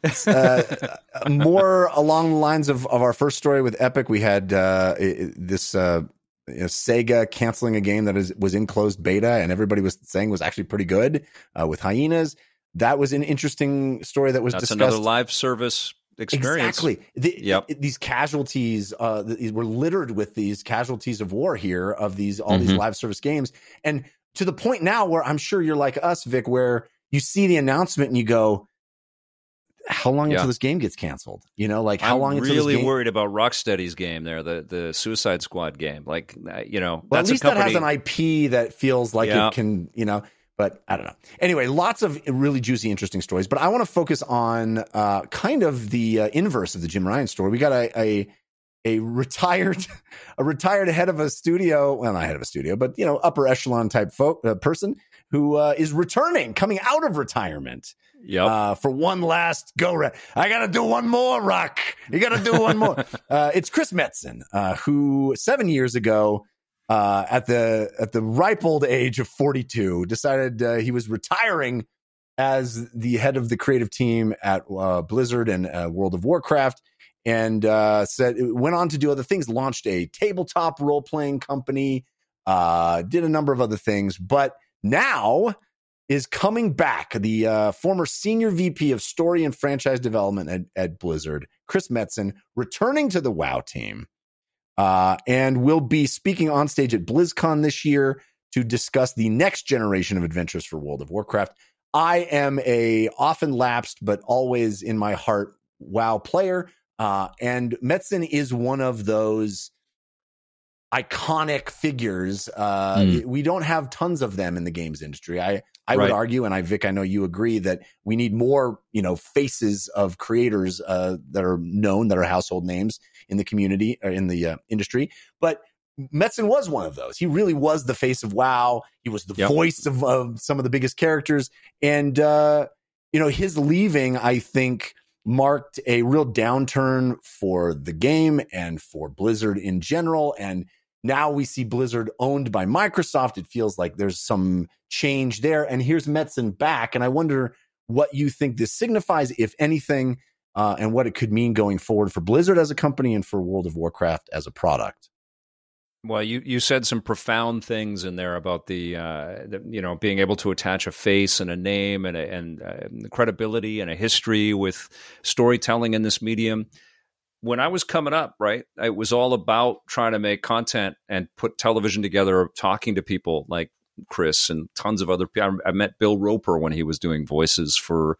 More along the lines of our first story with Epic. We had this Sega canceling a game that was in closed beta, and everybody was saying was actually pretty good with Hyenas. That was an interesting story that was discussed. That's another live service experience. Exactly. These casualties were littered with these casualties of war here of these live service games, and to the point now where I'm sure you're like us, Vic, where you see the announcement and you go, how long until this game gets canceled? How long until this game? I'm really worried about Rocksteady's game there, the Suicide Squad game. That's at least that has an IP that feels like it can, But I don't know. Anyway, lots of really juicy, interesting stories. But I want to focus on kind of the inverse of the Jim Ryan story. We got a retired head of a studio. Well, not head of a studio, but upper echelon type person who is coming out of retirement. For one last go. I got to do one more, Rock. You got to do one more. It's Chris Metzen, who 7 years ago, at the ripe old age of 42, decided he was retiring as the head of the creative team at Blizzard and World of Warcraft, and went on to do other things, launched a tabletop role-playing company, did a number of other things, but now is coming back. The former senior VP of story and franchise development at Blizzard, Chris Metzen, returning to the WoW team. And will be speaking on stage at BlizzCon this year to discuss the next generation of adventures for World of Warcraft. I am a often lapsed, but always in my heart, WoW player. And Metzen is one of those iconic figures. We don't have tons of them in the games industry. I would argue, and Vic, I know you agree, that we need more, faces of creators that are known, that are household names in the community or in the industry. But Metzen was one of those. He really was the face of WoW. He was the voice of some of the biggest characters. And, his leaving, I think, marked a real downturn for the game and for Blizzard in general. And now we see Blizzard owned by Microsoft. It feels like there's some change there. And here's Metzen back. And I wonder what you think this signifies, if anything, and what it could mean going forward for Blizzard as a company and for World of Warcraft as a product. Well, you said some profound things in there about the being able to attach a face and a name and credibility and a history with storytelling in this medium. When I was coming up, right, it was all about trying to make content and put television together, talking to people like Chris and tons of other people. I met Bill Roper when he was doing voices for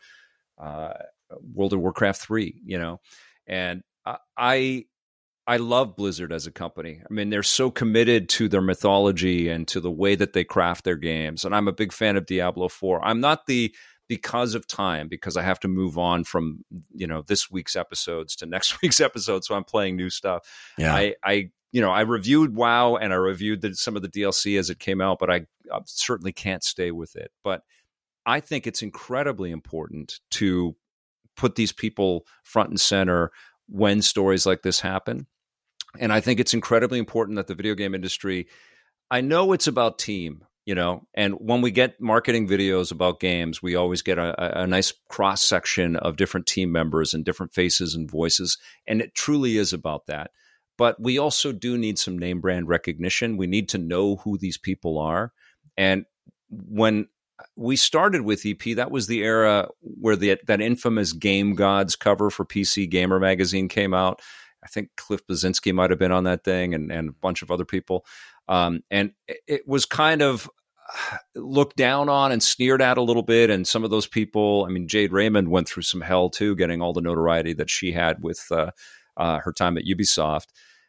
World of Warcraft 3, and I love Blizzard as a company. I mean, they're so committed to their mythology and to the way that they craft their games. And I'm a big fan of Diablo 4. I'm not the because of time, because I have to move on from, this week's episodes to next week's episode. So I'm playing new stuff. Yeah. I reviewed WoW and I reviewed some of the DLC as it came out, but I certainly can't stay with it. But I think it's incredibly important to put these people front and center when stories like this happen. And I think it's incredibly important that the video game industry, I know it's about team, and when we get marketing videos about games, we always get a nice cross section of different team members and different faces and voices. And it truly is about that. But we also do need some name brand recognition. We need to know who these people are. And when we started with EP, that was the era where that infamous Game Gods cover for PC Gamer magazine came out. I think Cliff Bleszinski might have been on that thing and a bunch of other people. And it was kind of looked down on and sneered at a little bit. And some of those people, Jade Raymond went through some hell too, getting all the notoriety that she had with her time at Ubisoft.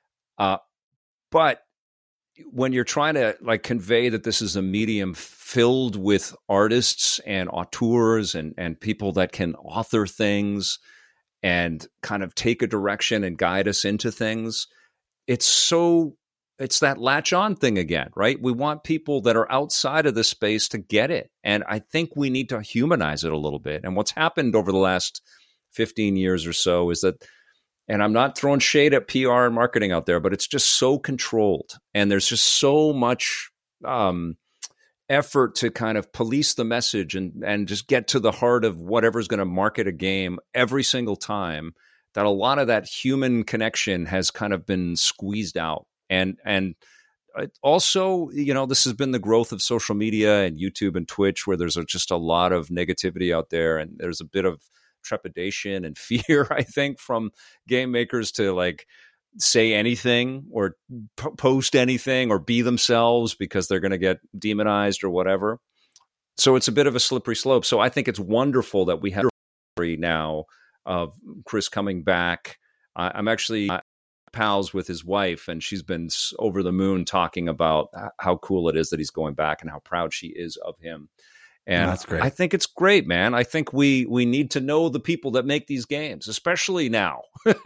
But when you're trying to convey that this is a medium filled with artists and auteurs and people that can author things and kind of take a direction and guide us into things, it's that latch on thing again, right? We want people that are outside of the space to get it. And I think we need to humanize it a little bit. And what's happened over the last 15 years or so is that, and I'm not throwing shade at PR and marketing out there, but it's just so controlled. And there's just so much effort to kind of police the message and just get to the heart of whatever's going to market a game every single time, that a lot of that human connection has kind of been squeezed out. And also, this has been the growth of social media and YouTube and Twitch, where there's just a lot of negativity out there. And there's a bit of trepidation and fear, I think, from game makers to say anything or post anything or be themselves because they're going to get demonized or whatever. So it's a bit of a slippery slope. So I think it's wonderful that we have a story now of Chris coming back. I'm actually pals with his wife, and she's been over the moon talking about how cool it is that he's going back and how proud she is of him. And that's great. I think it's great, man. I think we need to know the people that make these games, especially now.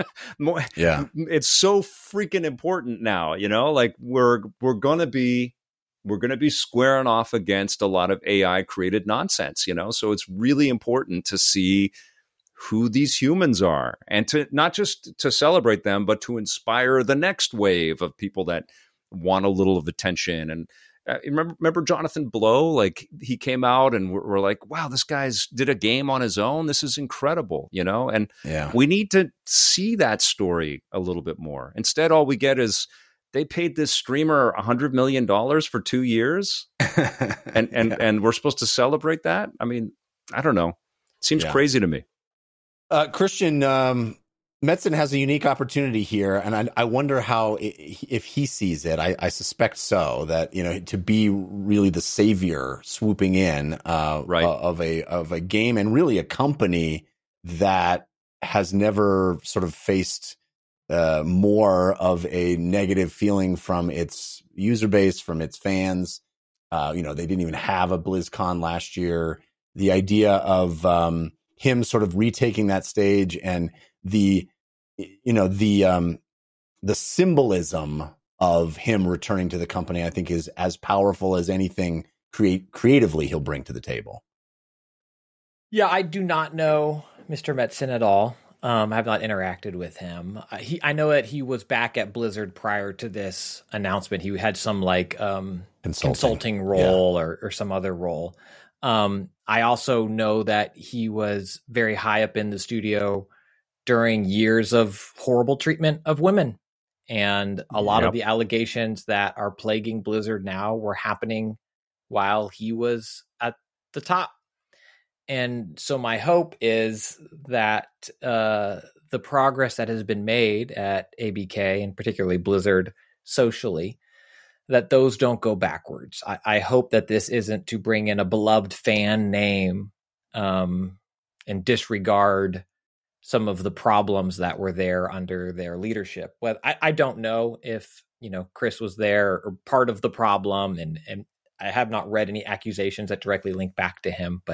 Yeah, it's so freaking important now. We're gonna be squaring off against a lot of AI created nonsense. So it's really important to see who these humans are, and to not just to celebrate them, but to inspire the next wave of people that want a little of attention. And remember Jonathan Blow? He came out and we're like, wow, this guy's did a game on his own. This is incredible, And we need to see that story a little bit more. Instead, all we get is they paid this streamer $100 million for 2 years, and we're supposed to celebrate that. I don't know. It seems crazy to me. Christian, Metzen has a unique opportunity here, and I wonder how if he sees it. I suspect so, that to be really the savior swooping in of a game, and really a company that has never sort of faced more of a negative feeling from its user base, from its fans. They didn't even have a BlizzCon last year. The idea of him sort of retaking that stage, and the symbolism of him returning to the company, I think, is as powerful as anything creatively he'll bring to the table. Yeah, I do not know Mr. Metzen at all. I have not interacted with him. I know that he was back at Blizzard prior to this announcement. He had some consulting role or some other role. I also know that he was very high up in the studio during years of horrible treatment of women. And a lot of the allegations that are plaguing Blizzard now were happening while he was at the top. And so my hope is that the progress that has been made at ABK, and particularly Blizzard socially, that those don't go backwards. I hope that this isn't to bring in a beloved fan name and disregard some of the problems that were there under their leadership. Well, I don't know if Chris was there or part of the problem, and I have not read any accusations that directly link back to him, but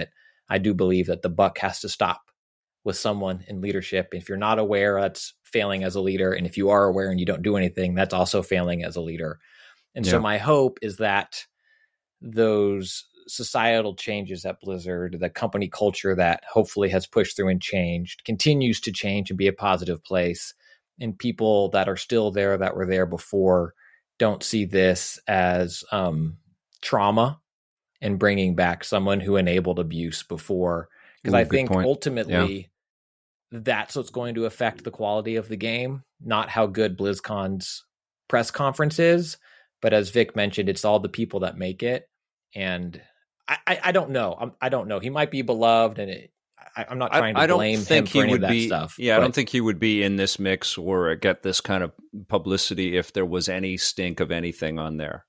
I do believe that the buck has to stop with someone in leadership. If you're not aware, that's failing as a leader. And if you are aware and you don't do anything, that's also failing as a leader. And so my hope is that those societal changes at Blizzard, the company culture that hopefully has pushed through and changed, continues to change and be a positive place. And people that are still there, that were there before, don't see this as trauma and bringing back someone who enabled abuse before. Because I think ultimately that's what's going to affect the quality of the game, not how good BlizzCon's press conference is. But as Vic mentioned, it's all the people that make it. And I don't know. I don't know. He might be beloved, and I'm not trying to blame him for any of that stuff. Yeah, I don't think he would be in this mix or get this kind of publicity if there was any stink of anything on there,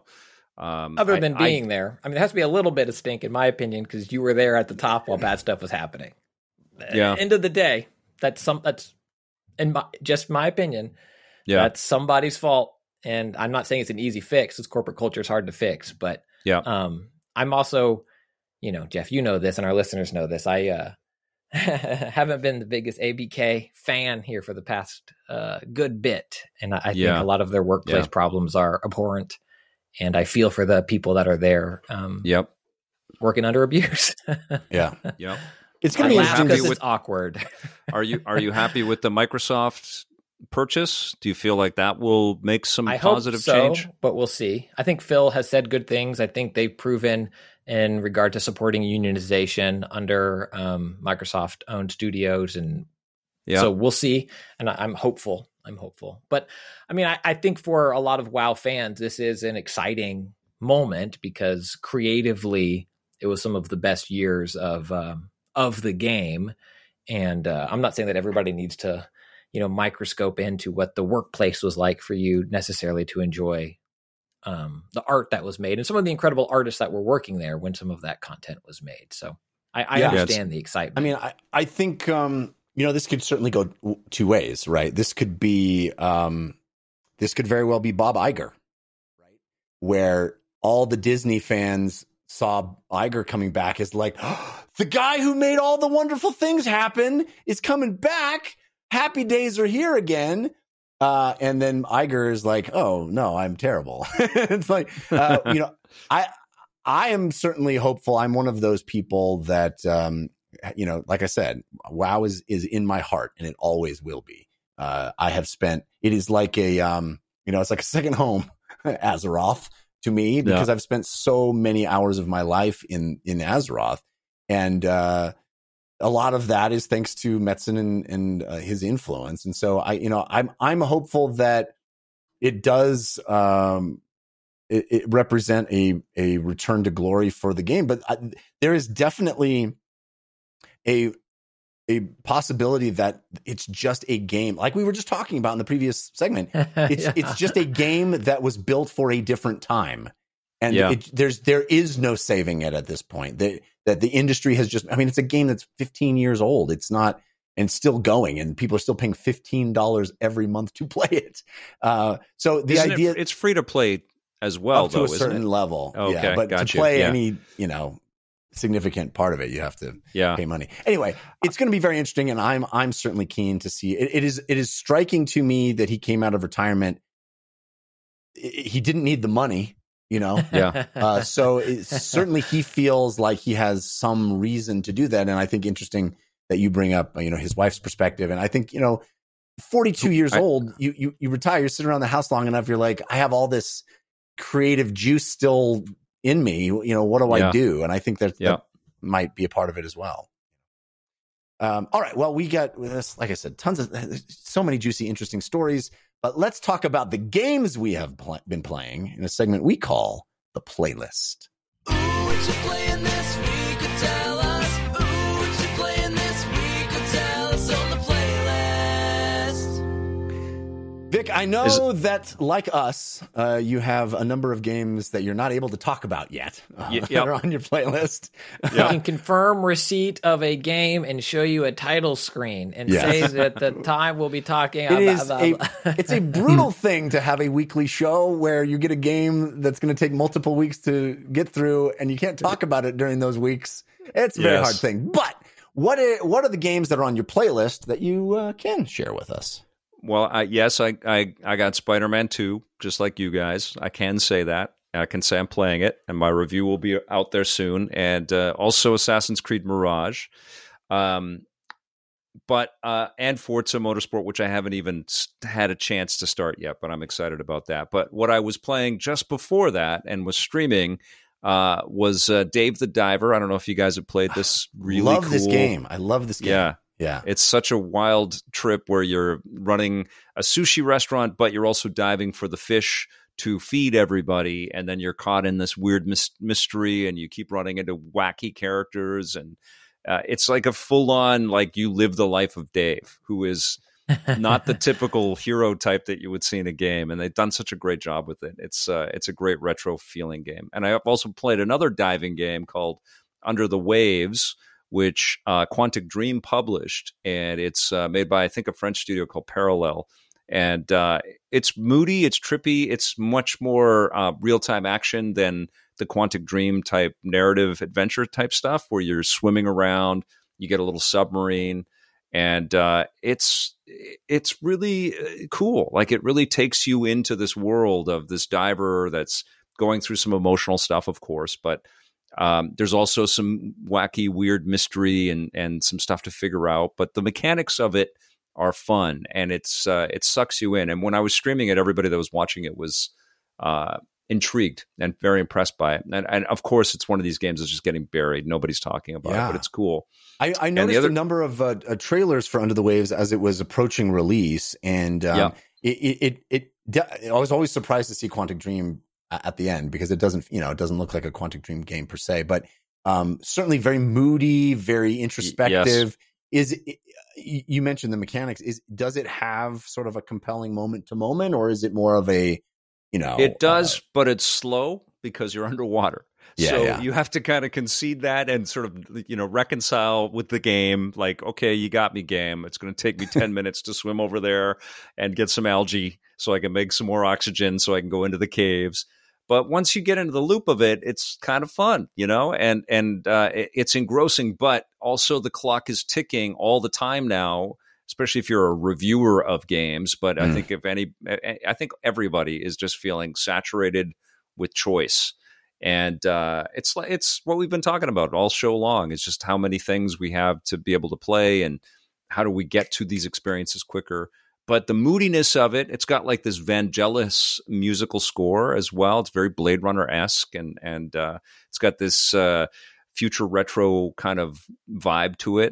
Other than being there. I mean, there has to be a little bit of stink, in my opinion, because you were there at the top while bad stuff was happening. Yeah. End of the day, that's in just my opinion. Yeah. That's somebody's fault. And I'm not saying it's an easy fix, because corporate culture is hard to fix. But I'm also, Jeff, you know this, and our listeners know this. I haven't been the biggest ABK fan here for the past good bit. And I think a lot of their workplace problems are abhorrent. And I feel for the people that are there working under abuse. Yeah. It's going to be interesting because it's awkward. Are you happy with the Microsoft purchase? Do you feel like that will make some positive change? But we'll see. I think Phil has said good things. I think they've proven in regard to supporting unionization under Microsoft-owned studios. And so we'll see. And I'm hopeful. But I mean, I think for a lot of WoW fans, this is an exciting moment because creatively, it was some of the best years of the game. And I'm not saying that everybody needs to, microscope into what the workplace was like for you necessarily to enjoy the art that was made and some of the incredible artists that were working there when some of that content was made. So I understand the excitement. I mean, I think, this could certainly go two ways, right? This could be, this could very well be Bob Iger, right? Where all the Disney fans saw Iger coming back as like, the guy who made all the wonderful things happen is coming back. Happy days are here again. And then Iger is like, oh no, I'm terrible. It's like, I am certainly hopeful. I'm one of those people that, like I said, WoW is in my heart and it always will be. It is like it's like a second home, Azeroth to me, because I've spent so many hours of my life in Azeroth. And, a lot of that is thanks to Metzen and his influence. And so I'm hopeful that it does, it represent a return to glory for the game, but there is definitely a possibility that it's just a game like we were just talking about in the previous segment. It's just a game that was built for a different time. And there is no saving it at this point. That the industry has it's a game that's 15 years old. It's not, and still going, and people are still paying $15 every month to play it. So the idea, it's free to play as well, up to a certain level. Okay, but to play any, significant part of it, you have to pay money. Anyway, it's going to be very interesting, and I'm certainly keen to see it. It is striking to me that he came out of retirement. He didn't need the money. So certainly he feels like he has some reason to do that. And I think interesting that you bring up, his wife's perspective. And I think, 42 years old, you retire, you sit around the house long enough. You're like, I have all this creative juice still in me. What do I do? And I think that might be a part of it as well. All right. Well, we got this, like I said, so many juicy, interesting stories. But let's talk about the games we have been playing in a segment we call The Playlist. Ooh, what you playing this week? Tell us. Ooh, what you playing this week? Tell us on The Playlist. Vic, Nick, I know that, like us, you have a number of games that you're not able to talk about yet that are on your playlist. I can confirm receipt of a game and show you a title screen and say that the time we'll be talking about. It's a brutal thing to have a weekly show where you get a game that's going to take multiple weeks to get through, and you can't talk about it during those weeks. It's a very hard thing. But what are the games that are on your playlist that you can share with us? Well, I got Spider-Man 2, just like you guys. I can say that. I can say I'm playing it, and my review will be out there soon. And also Assassin's Creed Mirage, and Forza Motorsport, which I haven't even had a chance to start yet, but I'm excited about that. But what I was playing just before that and was streaming was Dave the Diver. I don't know if you guys have played this. Really cool. This game. I love this game. Yeah, it's such a wild trip where you're running a sushi restaurant, but you're also diving for the fish to feed everybody, and then you're caught in this weird mystery, and you keep running into wacky characters, and it's like a full-on, like, you live the life of Dave, who is not the typical hero type that you would see in a game, and they've done such a great job with it. It's a great retro feeling game. And I have also played another diving game called Under the Waves, which Quantic Dream published, and it's made by, I think, a French studio called Parallel. And it's moody, it's trippy, it's much more real-time action than the Quantic Dream type narrative adventure type stuff, where you're swimming around, you get a little submarine, and it's really cool. Like, it really takes you into this world of this diver that's going through some emotional stuff, of course, but there's also some wacky, weird mystery and some stuff to figure out. But the mechanics of it are fun, and it sucks you in. And when I was streaming it, everybody that was watching it was intrigued and very impressed by it. And of course, it's one of these games that's just getting buried. Nobody's talking about it, but it's cool. I noticed a number of trailers for Under the Waves as it was approaching release, and I was always surprised to see Quantic Dream at the end, because it doesn't look like a Quantic Dream game per se, but certainly very moody, very introspective. Yes. You mentioned the mechanics. Does it have sort of a compelling moment to moment, or is it more of a, It does, but it's slow because you're underwater. You have to kind of concede that and sort of, reconcile with the game. Like, okay, you got me, game. It's going to take me 10 minutes to swim over there and get some algae so I can make some more oxygen so I can go into the caves. But once you get into the loop of it, it's kind of fun, and it's engrossing. But also the clock is ticking all the time now, especially if you're a reviewer of games. But I think I think everybody is just feeling saturated with choice. And it's what we've been talking about all show long. It's just how many things we have to be able to play, and how do we get to these experiences quicker. But the moodiness of it, it's got like this Vangelis musical score as well. It's very Blade Runner-esque, and it's got this future retro kind of vibe to it.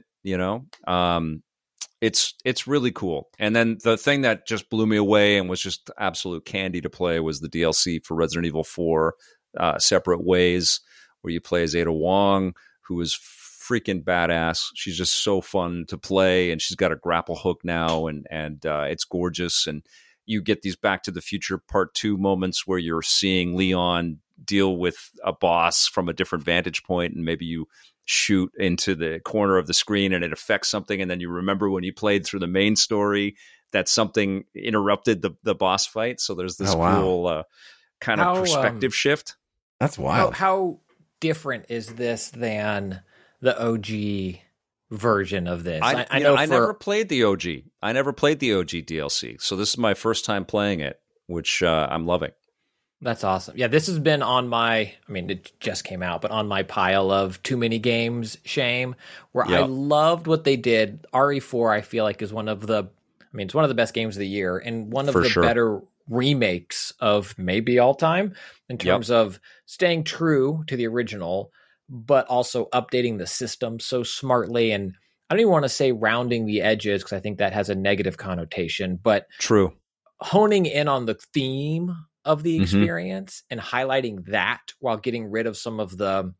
It's really cool. And then the thing that just blew me away and was just absolute candy to play was the DLC for Resident Evil 4, Separate Ways, where you play as Ada Wong, who is freaking badass. She's just so fun to play, and she's got a grapple hook now, and it's gorgeous. And you get these Back to the Future Part 2 moments where you're seeing Leon deal with a boss from a different vantage point, and maybe you shoot into the corner of the screen and it affects something, and then you remember when you played through the main story that something interrupted the boss fight. So there's this cool kind of perspective shift. That's wild. How different is this than the OG version of this? I never played the OG. I never played the OG DLC. So this is my first time playing it, which I'm loving. That's awesome. Yeah, this has been on it just came out, but on my pile of too many games shame, where I loved what they did. RE4, I feel like, is it's one of the best games of the year, and one of the better remakes of maybe all time in terms of staying true to the original, but also updating the system so smartly. And I don't even want to say rounding the edges, because I think that has a negative connotation, but honing in on the theme of the experience and highlighting that while getting rid of some of the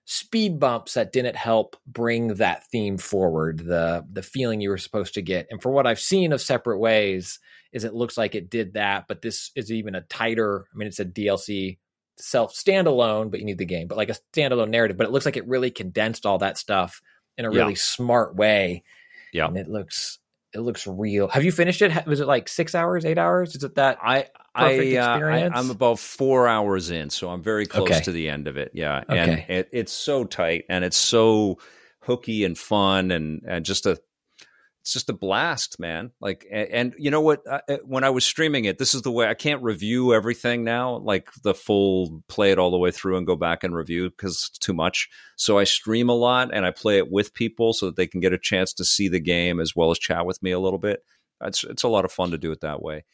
speed bumps that didn't help bring that theme forward, the feeling you were supposed to get. And for what I've seen of Separate Ways, is it looks like it did that, but this is even a tighter, I mean, it's a DLC standalone, but you need the game, but like a standalone narrative, but it looks like it really condensed all that stuff in a really smart way. Yeah. And it looks real. Have you finished it? Was it like 6 hours, 8 hours? Is it that perfect experience? I'm about 4 hours in, so I'm very close to the end of it. Yeah. Okay. And it's so tight and it's so hooky and fun and it's just a blast, man. Like, and you know what? When I was streaming it, this is the way I can't review everything now, like the full play it all the way through and go back and review because it's too much. So I stream a lot and I play it with people so that they can get a chance to see the game as well as chat with me a little bit. It's a lot of fun to do it that way.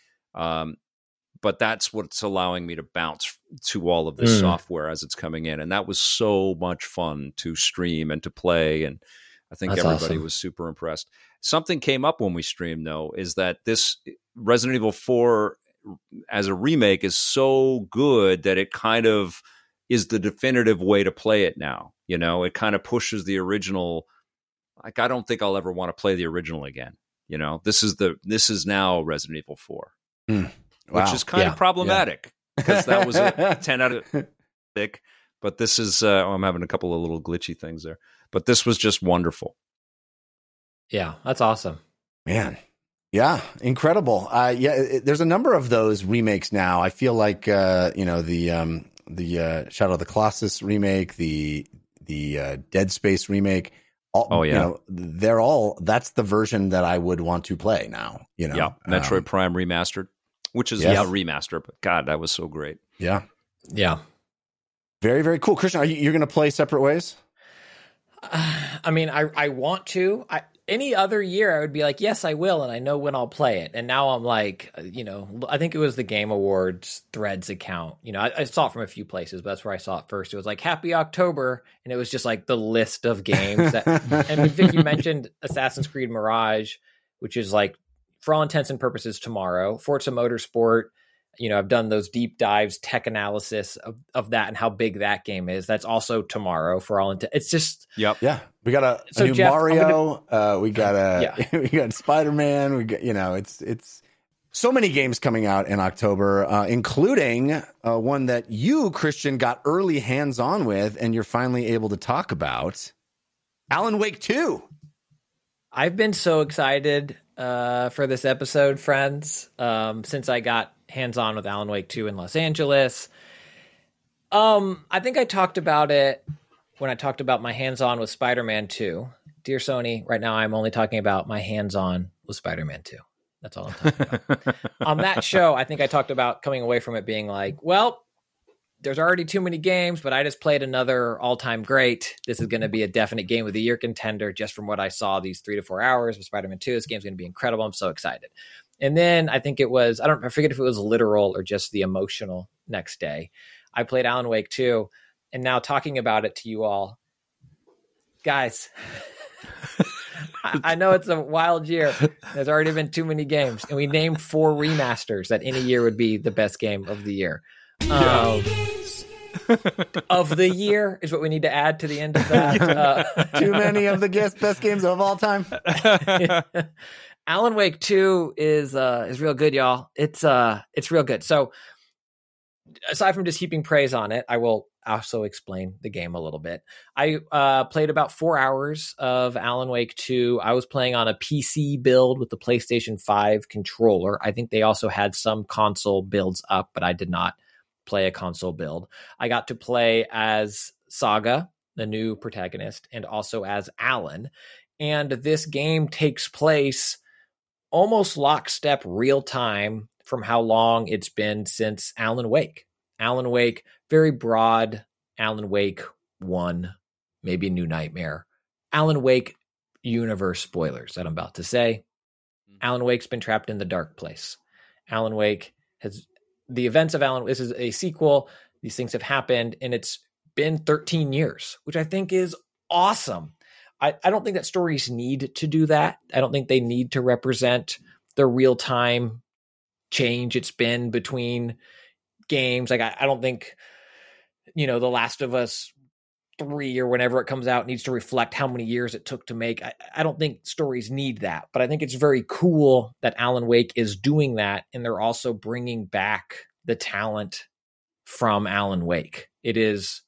But that's what's allowing me to bounce to all of this software as it's coming in. And that was so much fun to stream and to play. And I think everybody was super impressed. Something came up when we streamed, though, is that this Resident Evil 4 as a remake is so good that it kind of is the definitive way to play it now. You know, it kind of pushes the original. Like, I don't think I'll ever want to play the original again. You know, this is now Resident Evil 4, which is kind of problematic because that was a 10 out of thick. But this is, I'm having a couple of little glitchy things there. But this was just wonderful. Yeah, that's awesome. Man. Yeah, incredible. There's a number of those remakes now. I feel like, the Shadow of the Colossus remake, the Dead Space remake. They're all, that's the version that I would want to play now. You know, yeah, Metroid Prime Remastered, which is a remaster, but God, that was so great. Yeah. Yeah. Very, very cool. Christian, you're going to play Separate Ways? I mean, I want to. Any other year, I would be like, yes, I will, and I know when I'll play it. And now I'm like, I think it was the Game Awards Threads account. I saw it from a few places, but that's where I saw it first. It was like, Happy October, and it was just like the list of games. And I think you mentioned Assassin's Creed Mirage, which is like, for all intents and purposes, tomorrow. Forza Motorsport. I've done those deep dives, tech analysis of that and how big that game is. That's also tomorrow for all intent. It's just, yeah. We got a new Jeff, Mario. We got Spider-Man. We got, it's so many games coming out in October, including one that you, Christian, got early hands-on with, and you're finally able to talk about, Alan Wake 2. I've been so excited for this episode, friends, since I got hands-on with Alan Wake 2 in Los Angeles. I think I talked about it when I talked about my hands-on with Spider-Man 2. Dear Sony, right now I'm only talking about my hands-on with Spider-Man 2. That's all I'm talking about. On that show, I think I talked about coming away from it being like, well, there's already too many games, but I just played another all-time great. This is going to be a definite Game of the Year contender just from what I saw these 3 to 4 hours of Spider-Man 2. This game's going to be incredible. I'm so excited. And then I think it was, I forget if it was literal or just the emotional next day. I played Alan Wake 2, and now talking about it to you all, guys, I know it's a wild year. There's already been too many games, and we named 4 remasters that any year would be the best game of the year. Of the year is what we need to add to the end of that. Too many of the best games of all time. Alan Wake 2 is real good, y'all. It's real good. So aside from just heaping praise on it, I will also explain the game a little bit. I played about 4 hours of Alan Wake 2. I was playing on a PC build with the PlayStation 5 controller. I think they also had some console builds up, but I did not play a console build. I got to play as Saga, the new protagonist, and also as Alan. And this game takes place almost lockstep real time from how long it's been since Alan Wake. Alan Wake, very broad. Alan Wake 1, maybe New Nightmare. Alan Wake universe spoilers that I'm about to say. Alan Wake's been trapped in the dark place. Alan Wake has the events of Alan. This is a sequel. These things have happened, and it's been 13 years, which I think is awesome. I don't think that stories need to do that. I don't think they need to represent the real-time change it's been between games. Like I don't think, The Last of Us 3 or whenever it comes out needs to reflect how many years it took to make. I don't think stories need that, but I think it's very cool that Alan Wake is doing that, and they're also bringing back the talent from Alan Wake. It is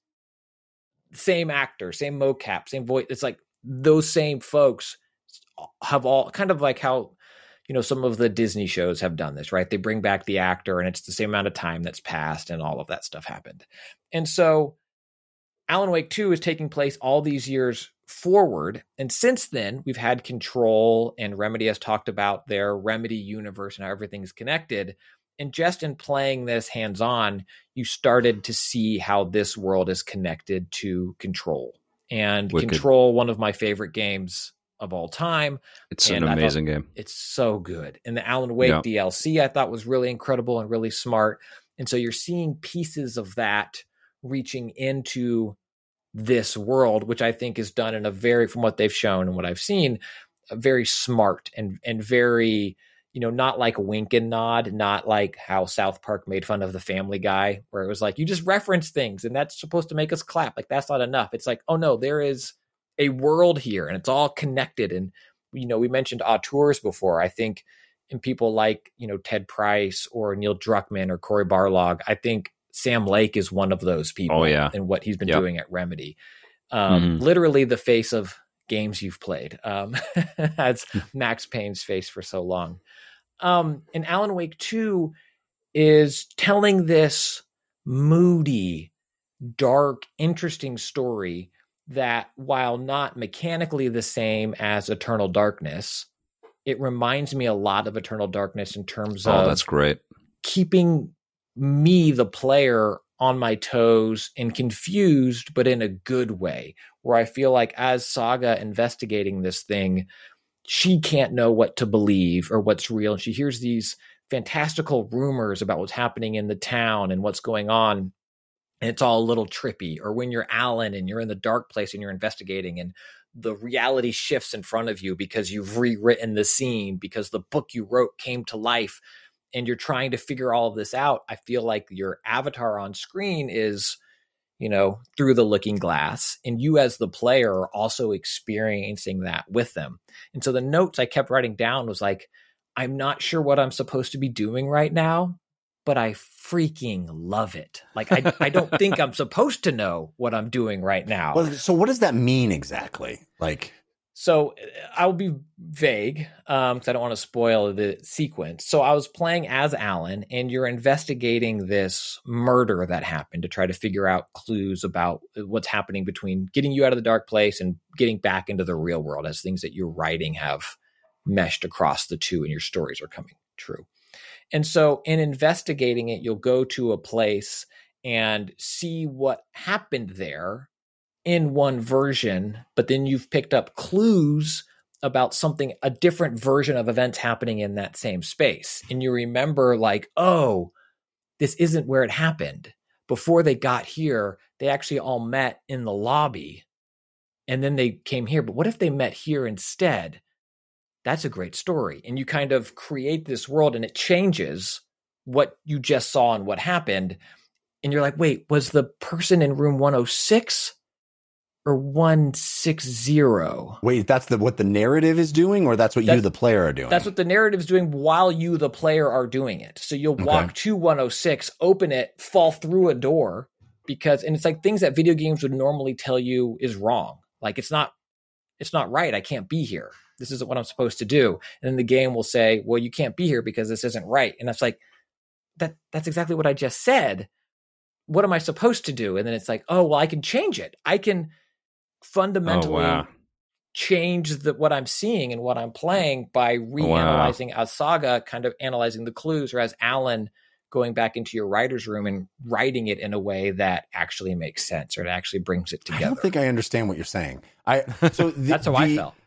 same actor, same mocap, same voice. It's like those same folks have all kind of like how, some of the Disney shows have done this, right? They bring back the actor and it's the same amount of time that's passed and all of that stuff happened. And so Alan Wake 2 is taking place all these years forward. And since then, we've had Control, and Remedy has talked about their Remedy universe and how everything's connected. And just in playing this hands-on, you started to see how this world is connected to Control. And Wicked. Control, one of my favorite games of all time. It's an amazing game. It's so good. And the Alan Wake DLC I thought was really incredible and really smart. And so you're seeing pieces of that reaching into this world, which I think is done in a very, from what they've shown and what I've seen, very smart and very, not like wink and nod, not like how South Park made fun of the Family Guy, where it was like, you just reference things and that's supposed to make us clap. Like, that's not enough. It's like, oh no, there is a world here and it's all connected. And, we mentioned auteurs before. I think in people like, Ted Price or Neil Druckmann or Cory Barlog, I think Sam Lake is one of those people and what he's been doing at Remedy. Literally the face of games you've played. That's Max Payne's face for so long. And Alan Wake 2 is telling this moody, dark, interesting story that, while not mechanically the same as Eternal Darkness, it reminds me a lot of Eternal Darkness in terms of that's great. Keeping me, the player, on my toes and confused, but in a good way, where I feel like as Saga investigating this thing, she can't know what to believe or what's real. And she hears these fantastical rumors about what's happening in the town and what's going on. And it's all a little trippy. Or when you're Alan and you're in the dark place and you're investigating and the reality shifts in front of you because you've rewritten the scene, because the book you wrote came to life and you're trying to figure all of this out. I feel like your avatar on screen is, through the looking glass, and you as the player are also experiencing that with them. And so the notes I kept writing down was like, I'm not sure what I'm supposed to be doing right now, but I freaking love it. Like, I don't think I'm supposed to know what I'm doing right now. Well, so what does that mean exactly? So I'll be vague because I don't want to spoil the sequence. So I was playing as Alan, and you're investigating this murder that happened to try to figure out clues about what's happening between getting you out of the dark place and getting back into the real world, as things that you're writing have meshed across the two and your stories are coming true. And so in investigating it, you'll go to a place and see what happened there in one version, but then you've picked up clues about something, a different version of events happening in that same space. And you remember like, oh, this isn't where it happened. Before they got here, they actually all met in the lobby and then they came here. But what if they met here instead? That's a great story. And you kind of create this world and it changes what you just saw and what happened. And you're like, wait, was the person in room 106 or 160? Wait, that's what the narrative is doing, or that's what you, the player, are doing? That's what the narrative is doing while you, the player, are doing it. So you'll walk to 106, open it, fall through a door, and it's like things that video games would normally tell you is wrong. Like, it's not right. I can't be here. This isn't what I'm supposed to do. And then the game will say, well, you can't be here because this isn't right. And that's like, that's exactly what I just said. What am I supposed to do? And then it's like, oh, well, I can change it. I can fundamentally change what I'm seeing and what I'm playing by reanalyzing as Saga, kind of analyzing the clues, or as Alan going back into your writer's room and writing it in a way that actually makes sense, or it actually brings it together. I don't think I understand what you're saying. That's how I felt.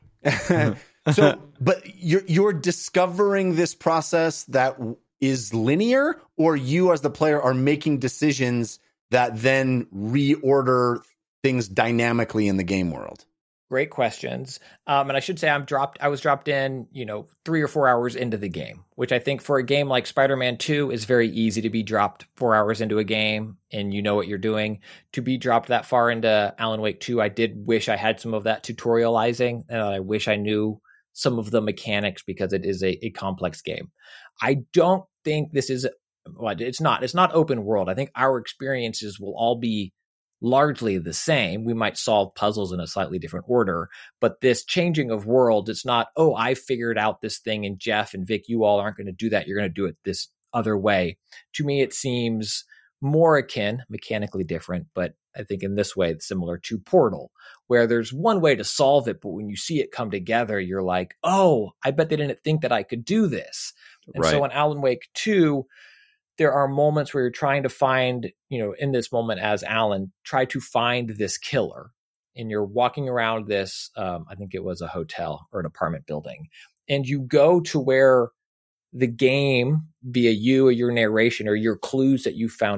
But you're discovering this process that is linear, or you as the player are making decisions that then reorder things dynamically in the game world? Great questions. And I should say I was dropped in, 3 or 4 hours into the game, which I think for a game like Spider-Man 2 is very easy to be dropped 4 hours into a game and you know what you're doing. To be dropped that far into Alan Wake 2, I did wish I had some of that tutorializing, and I wish I knew some of the mechanics because it is a complex game. I don't think this is, it's not open world. I think our experiences will all be largely the same. We might solve puzzles in a slightly different order, but this changing of worlds, it's not, oh, I figured out this thing and Jeff and Vic, you all aren't going to do that. You're going to do it this other way. To me, it seems more akin, mechanically different, but I think in this way, it's similar to Portal, where there's one way to solve it, but when you see it come together, you're like, oh, I bet they didn't think that I could do this. And so in Alan Wake 2, there are moments where you're trying to find, in this moment as Alan, try to find this killer. And you're walking around this, I think it was a hotel or an apartment building. And you go to where the game, via your narration or your clues that you found,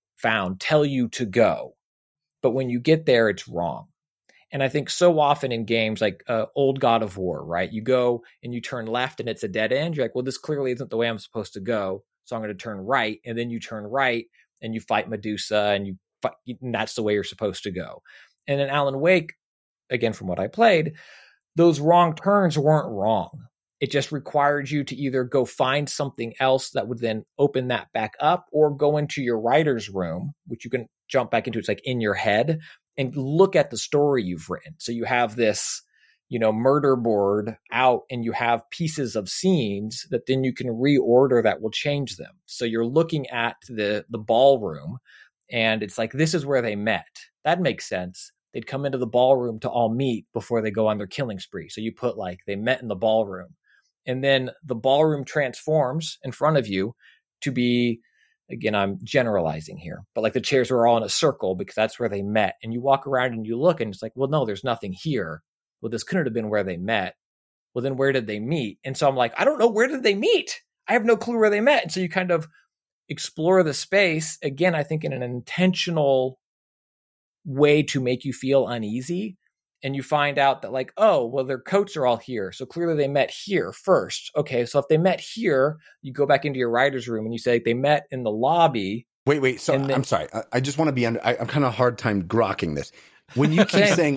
tell you to go. But when you get there, it's wrong. And I think so often in games like old God of War, right? You go and you turn left and it's a dead end. You're like, well, this clearly isn't the way I'm supposed to go. So I'm going to turn right, and then you turn right and you fight Medusa, and and that's the way you're supposed to go. And in Alan Wake, again, from what I played, those wrong turns weren't wrong. It just required you to either go find something else that would then open that back up, or go into your writer's room, which you can jump back into. It's like in your head, and look at the story you've written. So you have this, murder board out, and you have pieces of scenes that then you can reorder that will change them. So you're looking at the ballroom, and it's like, this is where they met. That makes sense. They'd come into the ballroom to all meet before they go on their killing spree. So you put they met in the ballroom, and then the ballroom transforms in front of you to be, again, I'm generalizing here, but the chairs were all in a circle because that's where they met. And you walk around and you look, and it's like, well, no, there's nothing here. Well, this couldn't have been where they met. Well, then where did they meet? And so I'm like, I don't know, where did they meet? I have no clue where they met. And so you kind of explore the space, again, I think in an intentional way to make you feel uneasy. And you find out that oh, well, their coats are all here. So clearly they met here first. Okay, so if they met here, you go back into your writer's room and you say they met in the lobby. Wait. So I'm sorry. I just want to be I'm kind of hard time grokking this. When you keep saying,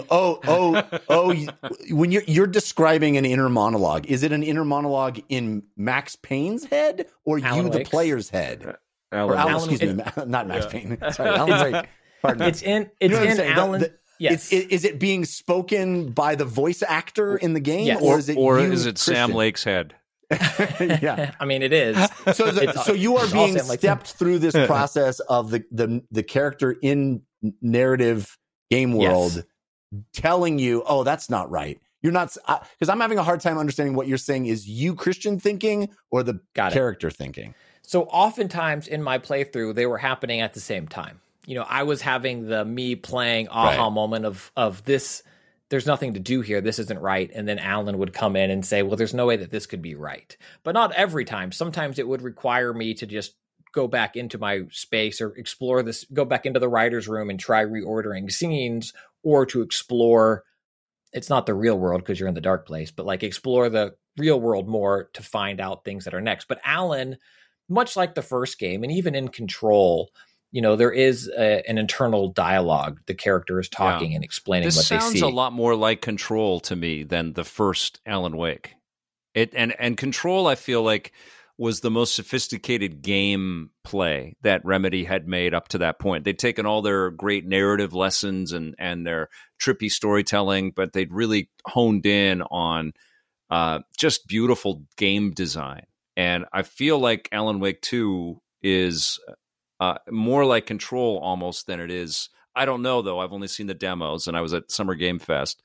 when you're describing an inner monologue, is it an inner monologue in Max Payne's head or Alan the Wake's. player's head? Excuse me, not Max Payne. Sorry, Alan Wake. Pardon me. It's in Alan. Yes. Is it being spoken by the voice actor in the game, yes. or is it Sam Lake's head? Yeah, I mean, it is. So you are being stepped through this process of the character in narrative game world telling you, oh, that's not right. You're not, because I'm having a hard time understanding what you're saying. Is you Christian thinking or the character thinking? So oftentimes in my playthrough, they were happening at the same time. I was having the me playing aha moment of this, there's nothing to do here. This isn't right. And then Alan would come in and say, well, there's no way that this could be right. But not every time. Sometimes it would require me to just go back into my space or explore this, go back into the writer's room and try reordering scenes, or to explore, it's not the real world because you're in the dark place, but explore the real world more to find out things that are next. But Alan, much like the first game, and even in Control, there is an internal dialogue. The character is talking and explaining what they see. This sounds a lot more like Control to me than the first Alan Wake. And Control, I feel like, was the most sophisticated game play that Remedy had made up to that point. They'd taken all their great narrative lessons and their trippy storytelling, but they'd really honed in on just beautiful game design. And I feel like Alan Wake 2 is more like Control almost than it is. I don't know, though. I've only seen the demos, and I was at Summer Game Fest.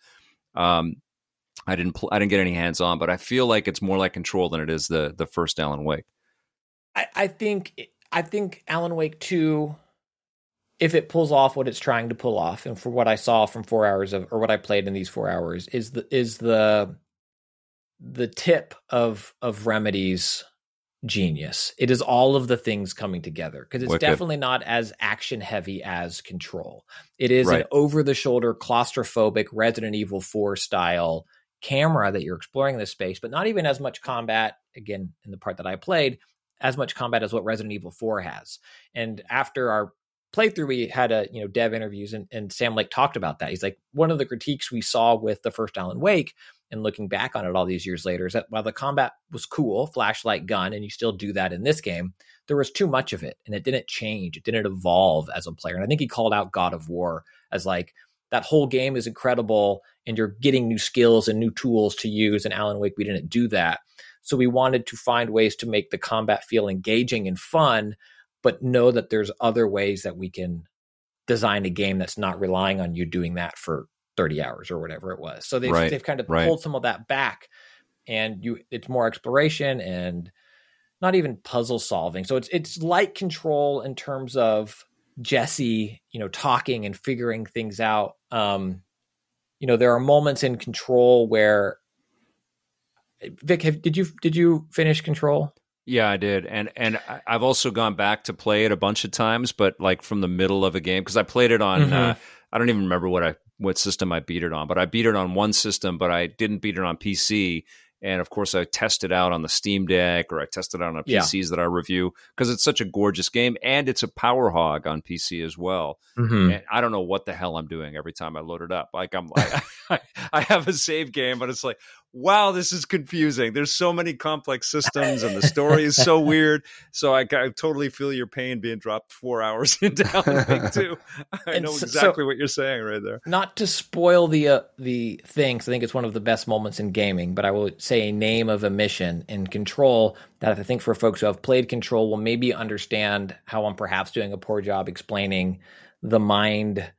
I didn't get any hands on, but I feel like it's more like Control than it is the first Alan Wake. I think Alan Wake 2, if it pulls off what it's trying to pull off, and for what I saw from 4 hours or what I played in these 4 hours, is the tip of Remedy's genius. It is all of the things coming together, because it's Wicked. definitely not as action heavy as Control. It is an over the shoulder, claustrophobic Resident Evil 4 style camera that you're exploring this space, but not even as much combat, again, in the part that I played, as much combat as what Resident Evil 4 has. And after our playthrough, we had dev interviews, and Sam Lake talked about that. He's like, one of the critiques we saw with the first Alan Wake, and looking back on it all these years later, is that while the combat was cool, flashlight gun, and you still do that in this game, there was too much of it, and it didn't change. It didn't evolve as a player. And I think he called out God of War as like, that whole game is incredible, and you're getting new skills and new tools to use. And Alan Wake, we didn't do that. So we wanted to find ways to make the combat feel engaging and fun, but know that there's other ways that we can design a game that's not relying on you doing that for 30 hours or whatever it was. So they've kind of pulled some of that back, and it's more exploration and not even puzzle solving. So it's like Control in terms of Jesse, talking and figuring things out. There are moments in Control where, Vic, did you finish Control? Yeah, I did. And I've also gone back to play it a bunch of times, but like from the middle of a game, because I played it on, I don't even remember what system I beat it on, but I beat it on one system, but I didn't beat it on PC. And of course, I tested out on the Steam Deck, or I tested out on PCs that I review, because it's such a gorgeous game, and it's a power hog on PC as well. And I don't know what the hell I'm doing every time I load it up. Like I have a save game, but it's like, wow, this is confusing. There's so many complex systems, and the story is so weird. So I totally feel your pain being dropped 4 hours into Alan Wake 2. I know exactly what you're saying right there. Not to spoil the thing, 'cause I think it's one of the best moments in gaming, but I will say a name of a mission in Control that I think for folks who have played Control will maybe understand how I'm perhaps doing a poor job explaining the mind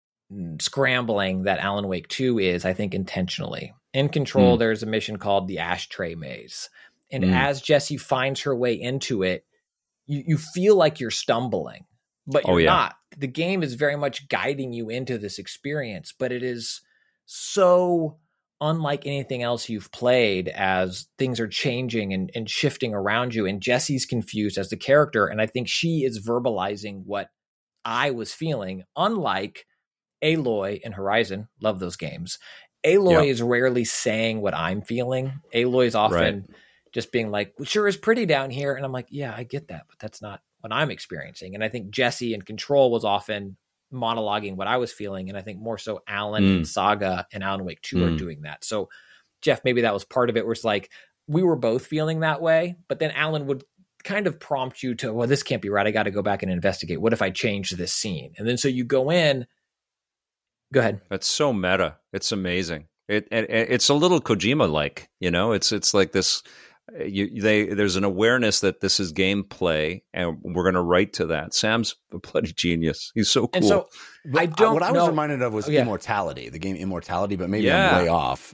scrambling that Alan Wake 2 is, I think, intentionally. In Control, there's a mission called the Ashtray Maze. And as Jesse finds her way into it, you feel like you're stumbling, but you're not. The game is very much guiding you into this experience, but it is so unlike anything else you've played, as things are changing and shifting around you. And Jesse's confused as the character. And I think she is verbalizing what I was feeling, unlike Aloy in Horizon. Love those games. Aloy is rarely saying what I'm feeling. Aloy is often just being like, well, sure is pretty down here. And I'm like, yeah, I get that, but that's not what I'm experiencing. And I think Jesse in Control was often monologuing what I was feeling. And I think more so Alan and Saga and Alan Wake 2 are doing that. So Jeff, maybe that was part of it, where it's like, we were both feeling that way, but then Alan would kind of prompt you to, well, this can't be right. I got to go back and investigate. What if I change this scene? And then so you go in. Go ahead. That's so meta. It's amazing. It's a little Kojima-like, It's like this. There's an awareness that this is gameplay, and we're going to write to that. Sam's a bloody genius. He's so cool. And so what I was reminded of was Immortality, the game Immortality, but maybe I'm way off.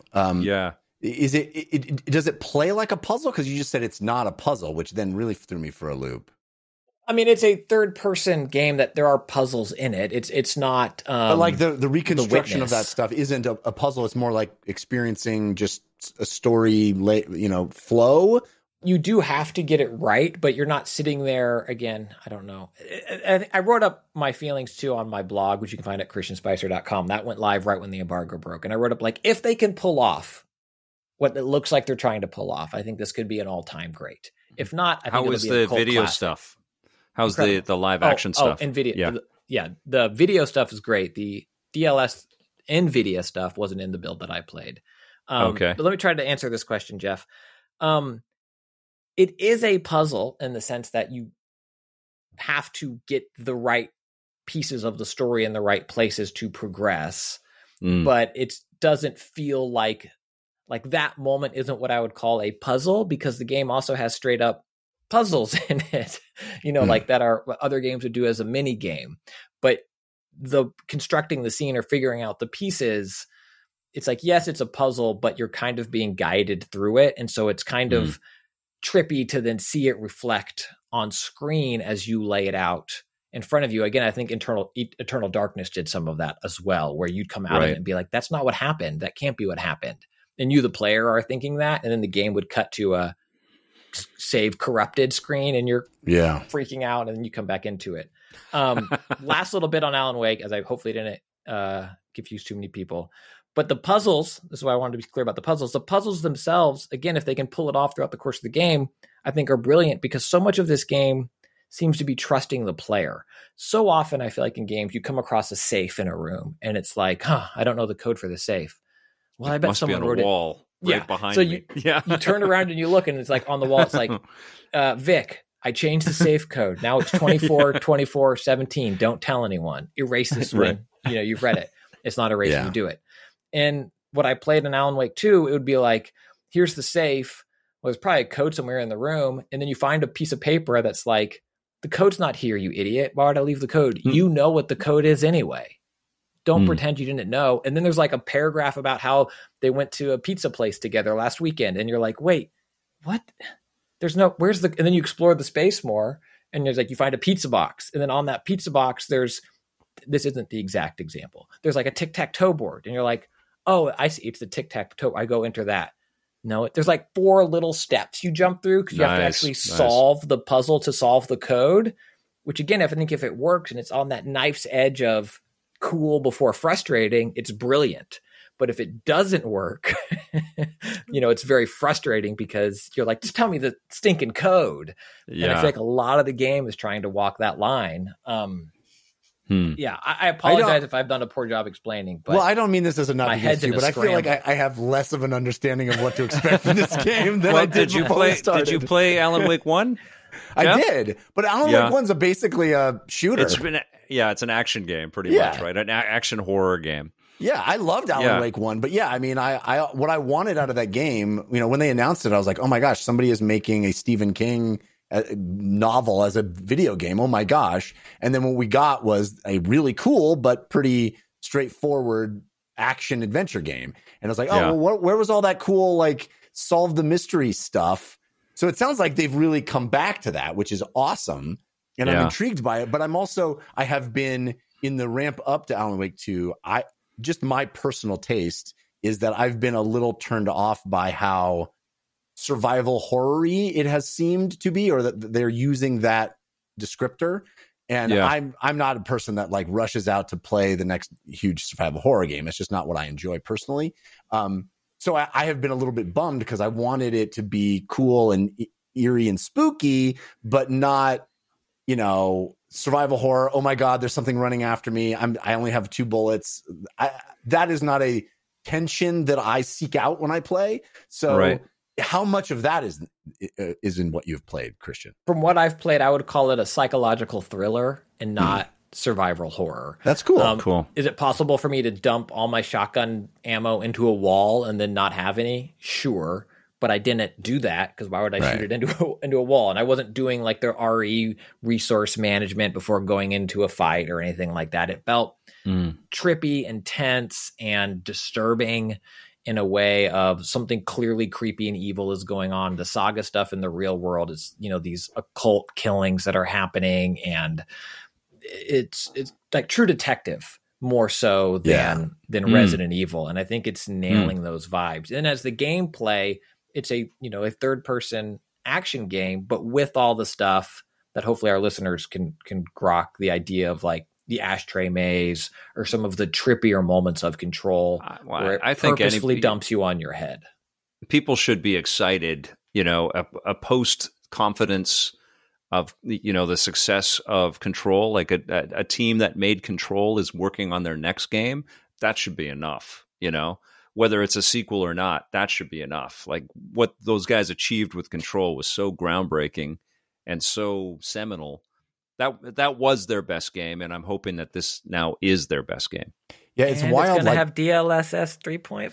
Is it does it play like a puzzle? Because you just said it's not a puzzle, which then really threw me for a loop. I mean, it's a third-person game that there are puzzles in it. It's not. But like the reconstruction of that stuff isn't a puzzle. It's more like experiencing just a story, flow. You do have to get it right, but you're not sitting there again. I don't know. I wrote up my feelings too on my blog, which you can find at christianspicer.com. That went live right when the embargo broke, and I wrote up like, if they can pull off what it looks like they're trying to pull off, I think this could be an all-time great. If not, I think how was the video classic stuff? How's the live action stuff? NVIDIA. The video stuff is great. The DLS NVIDIA stuff wasn't in the build that I played. But let me try to answer this question, Jeff. It is a puzzle in the sense that you have to get the right pieces of the story in the right places to progress. But it doesn't feel like that moment isn't what I would call a puzzle, because the game also has straight up puzzles in it, like that are what other games would do as a mini game. But the constructing the scene or figuring out the pieces, it's like, yes, it's a puzzle, but you're kind of being guided through it. And so it's kind of trippy to then see it reflect on screen as you lay it out in front of you. Again, I think Eternal Darkness did some of that as well, where you'd come out of it and be like, that's not what happened. That can't be what happened. And you, the player, are thinking that. And then the game would cut to a save corrupted screen and you're Yeah. freaking out and then you come back into it. Last little bit on Alan Wake, as I hopefully didn't confuse too many people. But the puzzles, this is why I wanted to be clear about the puzzles. The puzzles themselves, again, if they can pull it off throughout the course of the game, I think are brilliant because so much of this game seems to be trusting the player. So often I feel like in games you come across a safe in a room and it's like, I don't know the code for the safe. Well, I bet Must someone be on wrote a wall right behind so me. You turn around and you look and it's like on the wall, it's like, Vic, I changed the safe code. Now it's 24-24-17. Don't tell anyone. Erase this when you've read it. It's not erasing, you do it. And what I played in Alan Wake 2, it would be like, here's the safe. Well, there's probably a code somewhere in the room. And then you find a piece of paper that's like, the code's not here, you idiot. Why would I leave the code? You know what the code is anyway. Don't pretend you didn't know. And then there's like a paragraph about how they went to a pizza place together last weekend. And you're like, wait, what? And then you explore the space more. And there's like, you find a pizza box. And then on that pizza box, this isn't the exact example. There's like a tic-tac-toe board. And you're like, oh, I see. It's the tic-tac-toe. I go enter that. No, there's like 4 little steps you jump through because you have to actually solve the puzzle to solve the code, which again, I think if it works and it's on that knife's edge of cool before frustrating, it's brilliant. But if it doesn't work, it's very frustrating because you're like, just tell me the stinking code. Yeah. And I feel like a lot of the game is trying to walk that line. Yeah, I apologize if I've done a poor job explaining. But I don't mean this as a not against you, but I feel like I have less of an understanding of what to expect from this game than I did before we started. Did you play Alan Wake 1? I did, but Alan Wake 1's basically a shooter. It's an action game, pretty much, right? An action horror game. Yeah, I loved Alan Wake 1, but I mean, I what I wanted out of that game, when they announced it, I was like, oh my gosh, somebody is making a Stephen King novel as a video game. Oh my gosh. And then what we got was a really cool but pretty straightforward action adventure game. And I was like, where was all that cool like solve the mystery stuff? So it sounds like they've really come back to that, which is awesome. And I'm intrigued by it, but I have been in the ramp up to Alan Wake 2. Just my personal taste is that I've been a little turned off by how survival horror-y it has seemed to be, or that they're using that descriptor. And I'm not a person that like rushes out to play the next huge survival horror game. It's just not what I enjoy personally. So I have been a little bit bummed because I wanted it to be cool and eerie and spooky, but not, survival horror. Oh my God, there's something running after me. I only have 2 bullets. That is not a tension that I seek out when I play. So how much of that is in what you've played, Christian? From what I've played, I would call it a psychological thriller and not survival horror. That's cool. Cool. Is it possible for me to dump all my shotgun ammo into a wall and then not have any? Sure. But I didn't do that because why would I shoot it into a wall? And I wasn't doing like the RE resource management before going into a fight or anything like that. It felt trippy and tense and disturbing in a way of something clearly creepy and evil is going on. The saga stuff in the real world is, these occult killings that are happening. And it's like True Detective more so than Resident Evil. And I think it's nailing those vibes. And as the gameplay, it's a third person action game, but with all the stuff that hopefully our listeners can grok the idea of like the ashtray maze or some of the trippier moments of Control where it purposefully dumps you on your head. People should be excited, a post confidence of, the success of Control, like a team that made Control is working on their next game. That should be enough, whether it's a sequel or not, that should be enough. Like what those guys achieved with Control was so groundbreaking and so seminal. That was their best game, and I'm hoping that this now is their best game. Yeah, it's wild. It's going to have DLSS 3.5.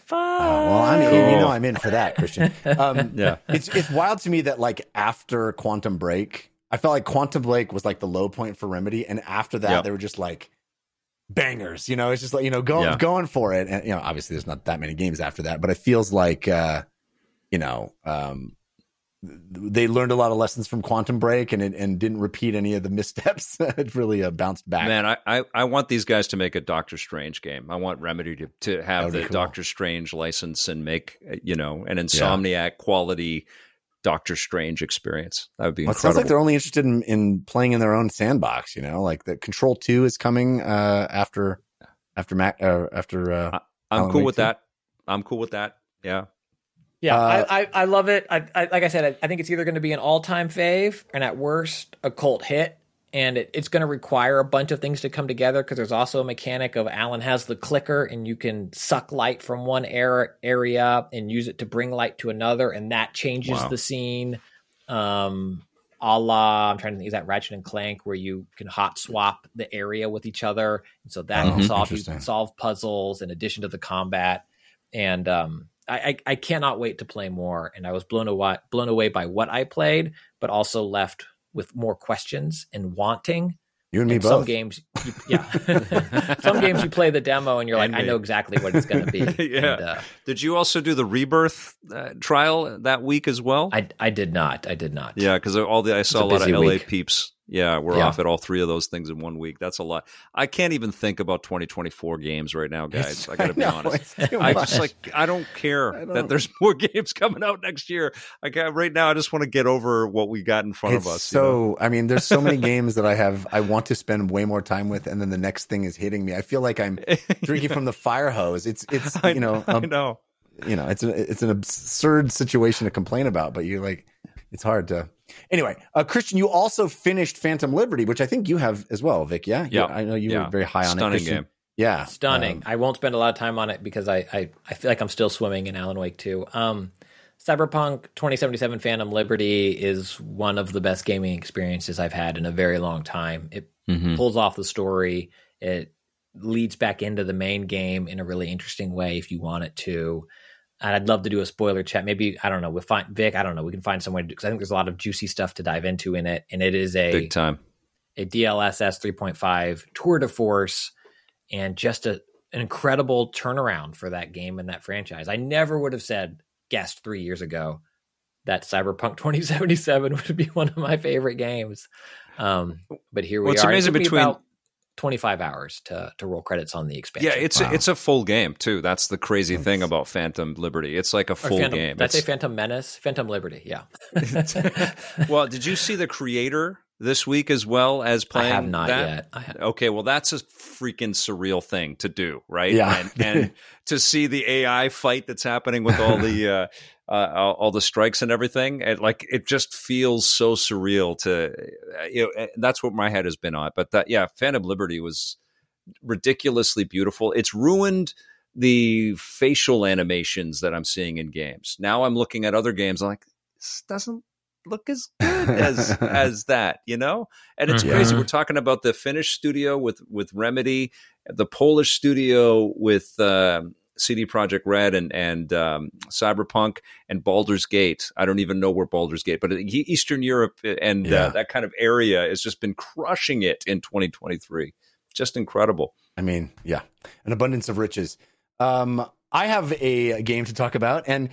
I'm in for that, Christian. It's wild to me that like after Quantum Break, I felt like Quantum Break was like the low point for Remedy, and after that, they were just like bangers. It's just like going for it, and obviously there's not that many games after that, but it feels like they learned a lot of lessons from Quantum Break and didn't repeat any of the missteps. It really bounced back. Man, I want these guys to make a Doctor Strange game. I want Remedy to have the cool Doctor Strange license and make, an Insomniac quality Doctor Strange experience. That would be Well, it incredible. sounds like they're only interested in playing in their own sandbox. Like the Control 2 is coming after Mac after. I'm cool with that. I'm cool with that. Yeah. Yeah, I love it. I like I said, I think it's either going to be an all-time fave and at worst a cult hit. And it's going to require a bunch of things to come together because there's also a mechanic of Alan has the clicker and you can suck light from one area and use it to bring light to another. And that changes the scene. A la, I'm trying to think, is that Ratchet and Clank where you can hot swap the area with each other? And so that you can solve puzzles in addition to the combat. And I cannot wait to play more. And I was blown away by what I played, but also left with more questions and wanting. You and me both. Some games, some games you play the demo and you're like, I know exactly what it's going to be. Yeah. And, did you also do the Rebirth trial that week as well? I did not. Yeah, because I saw a lot of LA week. peeps. Yeah, we're off at all three of those things in 1 week. That's a lot. I can't even think about 2024 games right now, guys. I got to be honest. I don't care that there's more games coming out next year. Right now, I just want to get over what we got in front of us. So, I mean, there's so many games that I want to spend way more time with, and then the next thing is hitting me. I feel like I'm drinking from the fire hose. I know. It's an absurd situation to complain about, but it's hard to. Anyway, Christian, you also finished Phantom Liberty, which I think you have as well, Vic. Yeah, I know you were very high on it. Stunning game. Yeah, stunning. I won't spend a lot of time on it because I feel like I'm still swimming in Alan Wake 2. Cyberpunk 2077 Phantom Liberty is one of the best gaming experiences I've had in a very long time. It pulls off the story. It leads back into the main game in a really interesting way if you want it to. And I'd love to do a spoiler chat. Maybe, I don't know, we'll find Vic. I don't know. We can find some way to do, because I think there's a lot of juicy stuff to dive into in it. And it is big time. A DLSS 3.5 tour de force and just an incredible turnaround for that game and that franchise. I never would have guessed 3 years ago that Cyberpunk 2077 would be one of my favorite games. But here we are. It's amazing between about 25 hours to roll credits on the expansion. Yeah, it's a full game too. That's the crazy thing about Phantom Liberty. It's like a full game. Did I say Phantom Menace? Phantom Liberty, yeah. Well, did you see the creator this week as well as playing? I have not that? yet. Okay, well, that's a freaking surreal thing to do, right? Yeah. And to see the AI fight that's happening with all the strikes and everything, it just feels so surreal that's what my head has been on. But Phantom Liberty was ridiculously beautiful. It's ruined the facial animations that I'm seeing in games. Now I'm looking at other games, I'm like, this doesn't look as good as that, And it's crazy. We're talking about the Finnish studio with Remedy, the Polish studio with CD Projekt Red and Cyberpunk and Baldur's Gate. I don't even know where Baldur's Gate, but Eastern Europe and that kind of area has just been crushing it in 2023. Just incredible. I mean, an abundance of riches. I have a game to talk about, and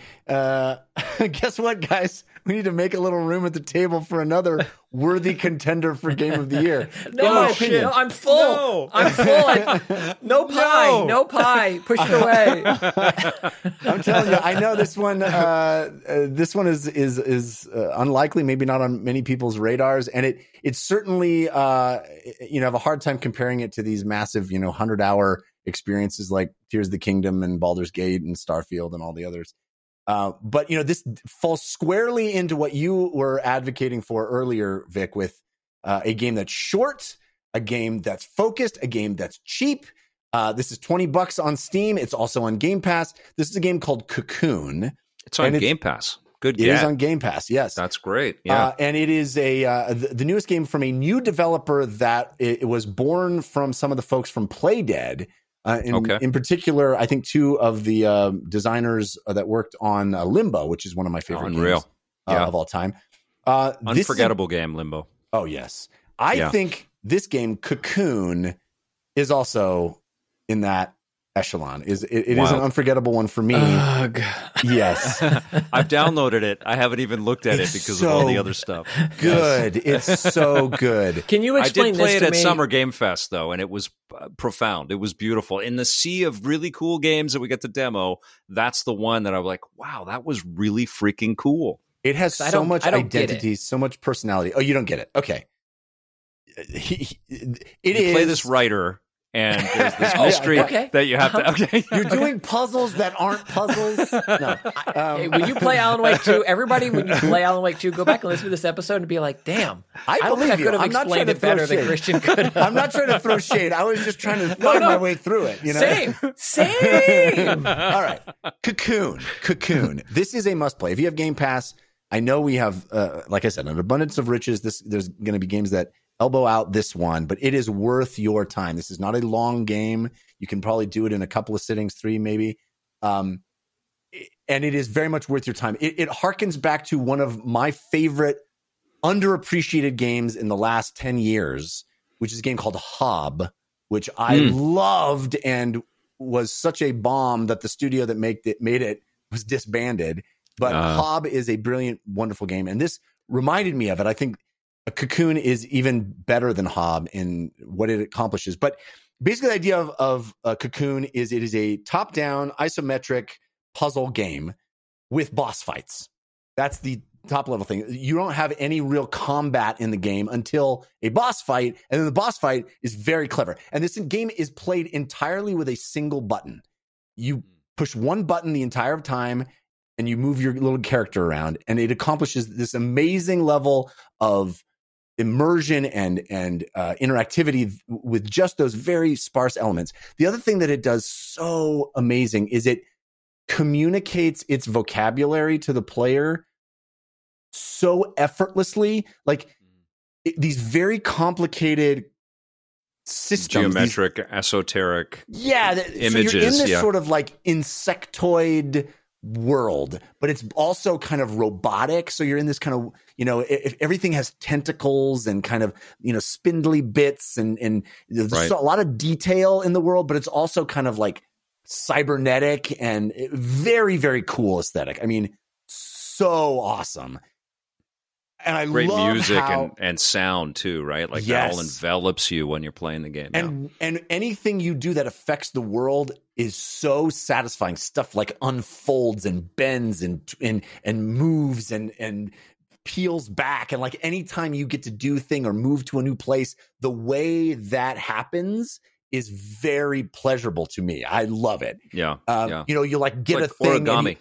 guess what, guys? We need to make a little room at the table for another worthy contender for Game of the Year. No, I'm full. No. I'm full. No pie. No pie. Push it away. I'm telling you, I know this one. This one is unlikely, maybe not on many people's radars, and it's certainly have a hard time comparing it to these massive 100-hour experiences like Tears of the Kingdom and Baldur's Gate and Starfield and all the others. But this falls squarely into what you were advocating for earlier, Vic, with a game that's short, a game that's focused, a game that's cheap. This is $20 on Steam. It's also on Game Pass. This is a game called Cocoon. It's on Game Pass. Good. It is on Game Pass. Yes, that's great. Yeah, and it is the newest game from a new developer that it was born from some of the folks from Playdead. In particular, I think two of the designers that worked on Limbo, which is one of my favorite games of all time. Unforgettable game, Limbo. Oh, yes. I think this game, Cocoon, is also in that echelon. It is an unforgettable one for me. Ugh. Yes. I've downloaded it. I haven't even looked at it because of all the other stuff. Good. Yes. It's so good. Can you explain this to me? I did play it at Summer Game Fest, though, and it was profound. It was beautiful. In the sea of really cool games that we get to demo, that's the one that I was like, wow, that was really freaking cool. It has so much identity, so much personality. Oh, you don't get it? Okay. You play this writer, and there's this mystery that you have to. Okay, you're doing puzzles that aren't puzzles. No. When you play Alan Wake 2, everybody, when you play Alan Wake 2, go back and listen to this episode and be like, "Damn, I don't think I could have explained it better than Christian could." I'm not trying to throw shade. I was just trying to find my way through it. You know? Same. All right, Cocoon. This is a must play. If you have Game Pass, I know we have, like I said, an abundance of riches. There's going to be games that elbow out this one, but it is worth your time. This is not a long game. You can probably do it in a couple of sittings, 3 maybe. And it is very much worth your time. It harkens back to one of my favorite underappreciated games in the last 10 years, which is a game called Hob, which I loved and was such a bomb that the studio that made it was disbanded. But Hob is a brilliant, wonderful game. And this reminded me of it. I think Cocoon is even better than Hob in what it accomplishes. But basically the idea of Cocoon is it is a top-down isometric puzzle game with boss fights. That's the top level thing. You don't have any real combat in the game until a boss fight, and then the boss fight is very clever. And this game is played entirely with a single button. You push one button the entire time, and you move your little character around, and it accomplishes this amazing level of immersion and interactivity with just those very sparse elements. The other thing that it does so amazing is it communicates its vocabulary to the player so effortlessly. Like these very complicated systems, geometric, esoteric images. So you're in this sort of like insectoid world, but it's also kind of robotic. So you're in this kind of, if everything has tentacles and kind of, spindly bits and there's a lot of detail in the world, but it's also kind of like cybernetic and very, very cool aesthetic. I mean, so awesome. And I great love music how, and sound too, right? Like that all envelops you when you're playing the game. And anything you do that affects the world is so satisfying. Stuff like unfolds and bends and moves and peels back. And like anytime you get to do a thing or move to a new place, the way that happens is very pleasurable to me. I love it. Yeah. You like get a thing. Origami.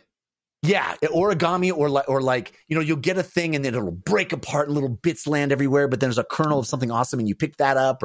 Origami or like, you'll get a thing and then it'll break apart and little bits land everywhere, but then there's a kernel of something awesome and you pick that up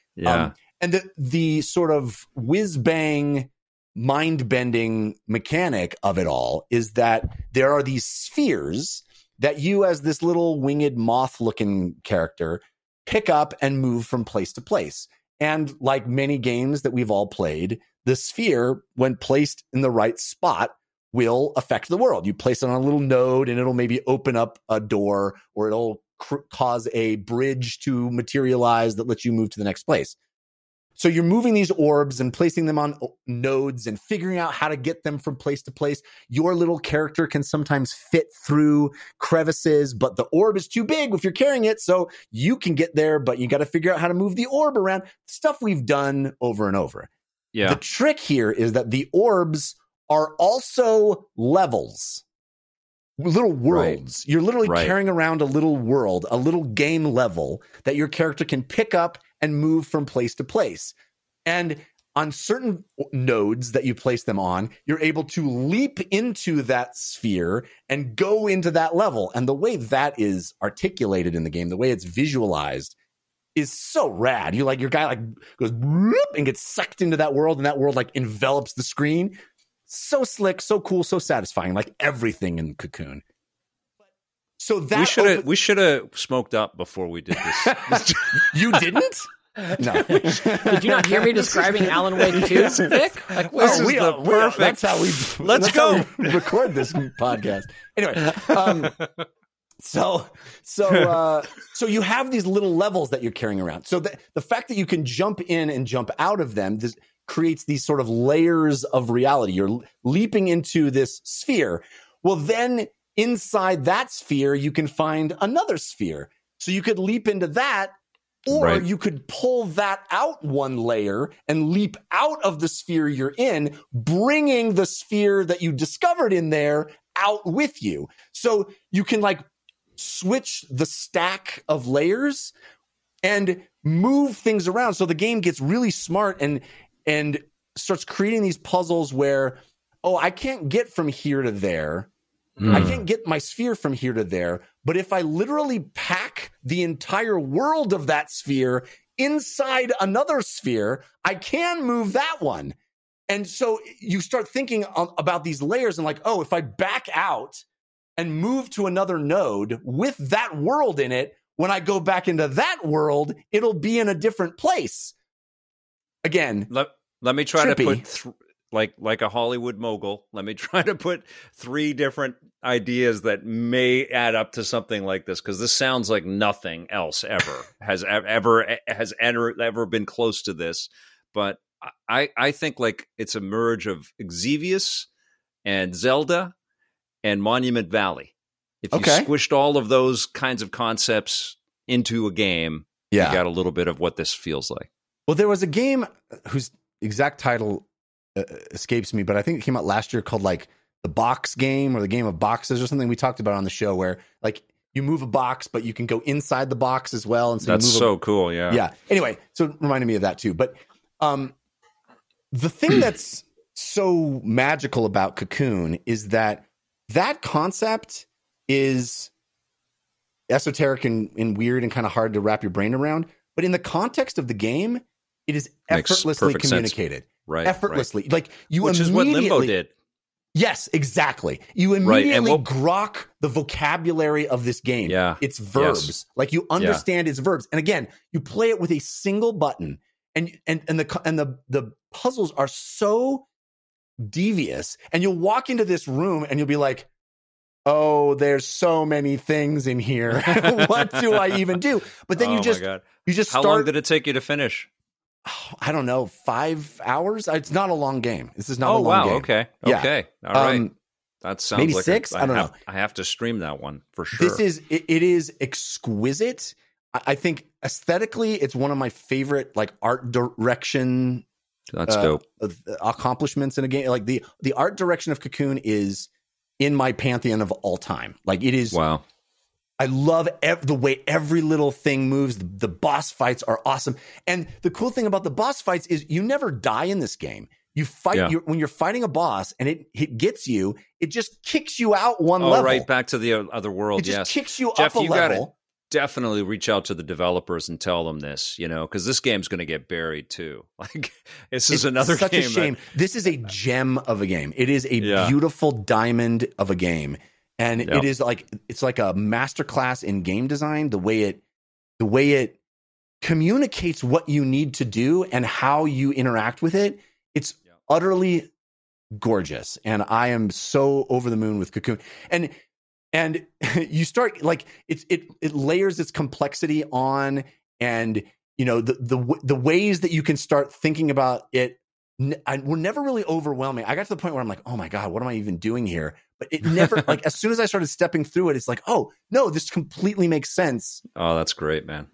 and the sort of whiz bang mind bending mechanic of it all is that there are these spheres that you as this little winged moth looking character pick up and move from place to place. And like many games that we've all played, the sphere, when placed in the right spot, will affect the world. You place it on a little node and it'll maybe open up a door or it'll cause a bridge to materialize that lets you move to the next place. So you're moving these orbs and placing them on nodes and figuring out how to get them from place to place. Your little character can sometimes fit through crevices, but the orb is too big if you're carrying it. So you can get there, but you got to figure out how to move the orb around. Stuff we've done over and over. Yeah. The trick here is that the orbs are also levels, little worlds. You're literally carrying around a little world, a little game level that your character can pick up and move from place to place. And on certain nodes that you place them on, you're able to leap into that sphere and go into that level. And the way that is articulated in the game, the way it's visualized is so rad. Your guy goes whoop and gets sucked into that world, and that world envelops the screen. So slick, so cool, so satisfying, like everything in Cocoon. So that we should have smoked up before we did this. You didn't? No. Did you not hear me describing Alan Wake 2, Vic? This is the perfect. That's how we. Let's go record this podcast. Anyway, so you have these little levels that you're carrying around. So the fact that you can jump in and jump out of them creates these sort of layers of reality. You're leaping into this sphere. Well, then inside that sphere, you can find another sphere. So you could leap into that, or you could pull that out one layer and leap out of the sphere you're in, bringing the sphere that you discovered in there out with you. So you can like switch the stack of layers and move things around. So the game gets really smart and starts creating these puzzles where, oh, I can't get from here to there. I can't get my sphere from here to there. But if I literally pack the entire world of that sphere inside another sphere, I can move that one. And so you start thinking about these layers and like, oh, if I back out and move to another node with that world in it, when I go back into that world, it'll be in a different place. Again, let me try trippy. to put like a Hollywood mogul. Let me try to put 3 different ideas that may add up to something like this, because this sounds like nothing else has ever been close to this. But I think like it's a merge of Xevious and Zelda and Monument Valley. If you squished all of those kinds of concepts into a game, you got a little bit of what this feels like. Well, there was a game whose exact title escapes me, but I think it came out last year called like the Box Game or the Game of Boxes or something. We talked about it on the show where like you move a box, but you can go inside the box as well. And so that's so cool. Yeah. Yeah. Anyway, so it reminded me of that too. But the thing that's so magical about Cocoon is that concept is esoteric and weird and kind of hard to wrap your brain around. But in the context of the game, it is effortlessly communicated. Sense. Right. Effortlessly. Right. Like which is what Limbo did. Yes, exactly. You immediately grok the vocabulary of this game. Yeah. It's verbs. Yes. Like you understand its verbs. And again, you play it with a single button and the puzzles are so devious. And you'll walk into this room and you'll be like, oh, there's so many things in here. What do I even do? But then you just How long did it take you to finish? I don't know, 5 hours. It's not a long game. This is not a long game. Oh, wow. Okay. Yeah. Okay. All right. That sounds maybe like 6. I don't know. I have to stream that one for sure. It is exquisite. I think aesthetically, it's one of my favorite like art direction. That's dope. Accomplishments in a game. Like the art direction of Cocoon is in my pantheon of all time. Like it is. Wow. I love the way every little thing moves. The boss fights are awesome. And the cool thing about the boss fights is you never die in this game. You fight when you're fighting a boss and it gets you, it just kicks you out one level. Right back to the other world. It just kicks you Jeff, up a you level. Gotta definitely reach out to the developers and tell them this, because this game's going to get buried too. Like this is another such game. A shame. This is a gem of a game. It is a beautiful diamond of a game. And it is like it's like a masterclass in game design. The way it communicates what you need to do and how you interact with it. It's utterly gorgeous, and I am so over the moon with Cocoon. And you start like it layers its complexity on, and the ways that you can start thinking about it. Were never really overwhelming. I got to the point where I'm like, oh my God, what am I even doing here? But it never, like, as soon as I started stepping through it, it's like, oh, no, this completely makes sense. Oh, that's great, man.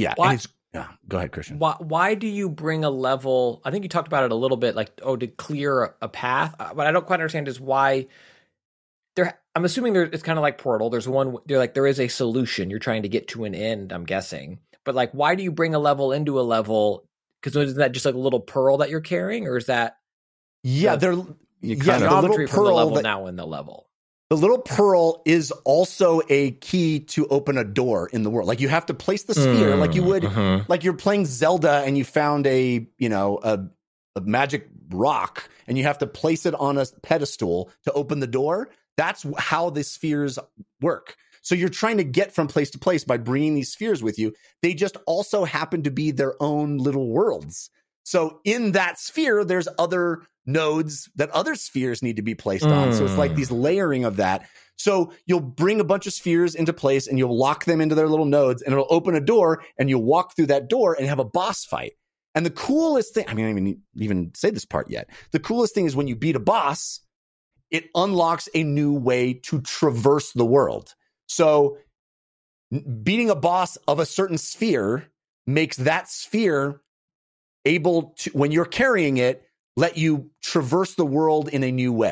Go ahead, Christian. Why do you bring a level? I think you talked about it a little bit, like, to clear a path. What I don't quite understand is why I'm assuming it's kind of like Portal. There is a solution. You're trying to get to an end, I'm guessing. But, like, why do you bring a level into a level? Because isn't that just like a little pearl that you're carrying? Or is that? The geometry from the level now in the level. The little pearl is also a key to open a door in the world. Like you have to place the sphere like you would, like you're playing Zelda and you found a magic rock and you have to place it on a pedestal to open the door. That's how the spheres work. So you're trying to get from place to place by bringing these spheres with you. They just also happen to be their own little worlds. So in that sphere, there's other nodes that other spheres need to be placed on. So it's like these layering of that. So you'll bring a bunch of spheres into place and you'll lock them into their little nodes and it'll open a door and you'll walk through that door and have a boss fight. And the coolest thing, I didn't even say this part yet. The coolest thing is when you beat a boss, it unlocks a new way to traverse the world. So beating a boss of a certain sphere makes that sphere able to, when you're carrying it, let you traverse the world in a new way.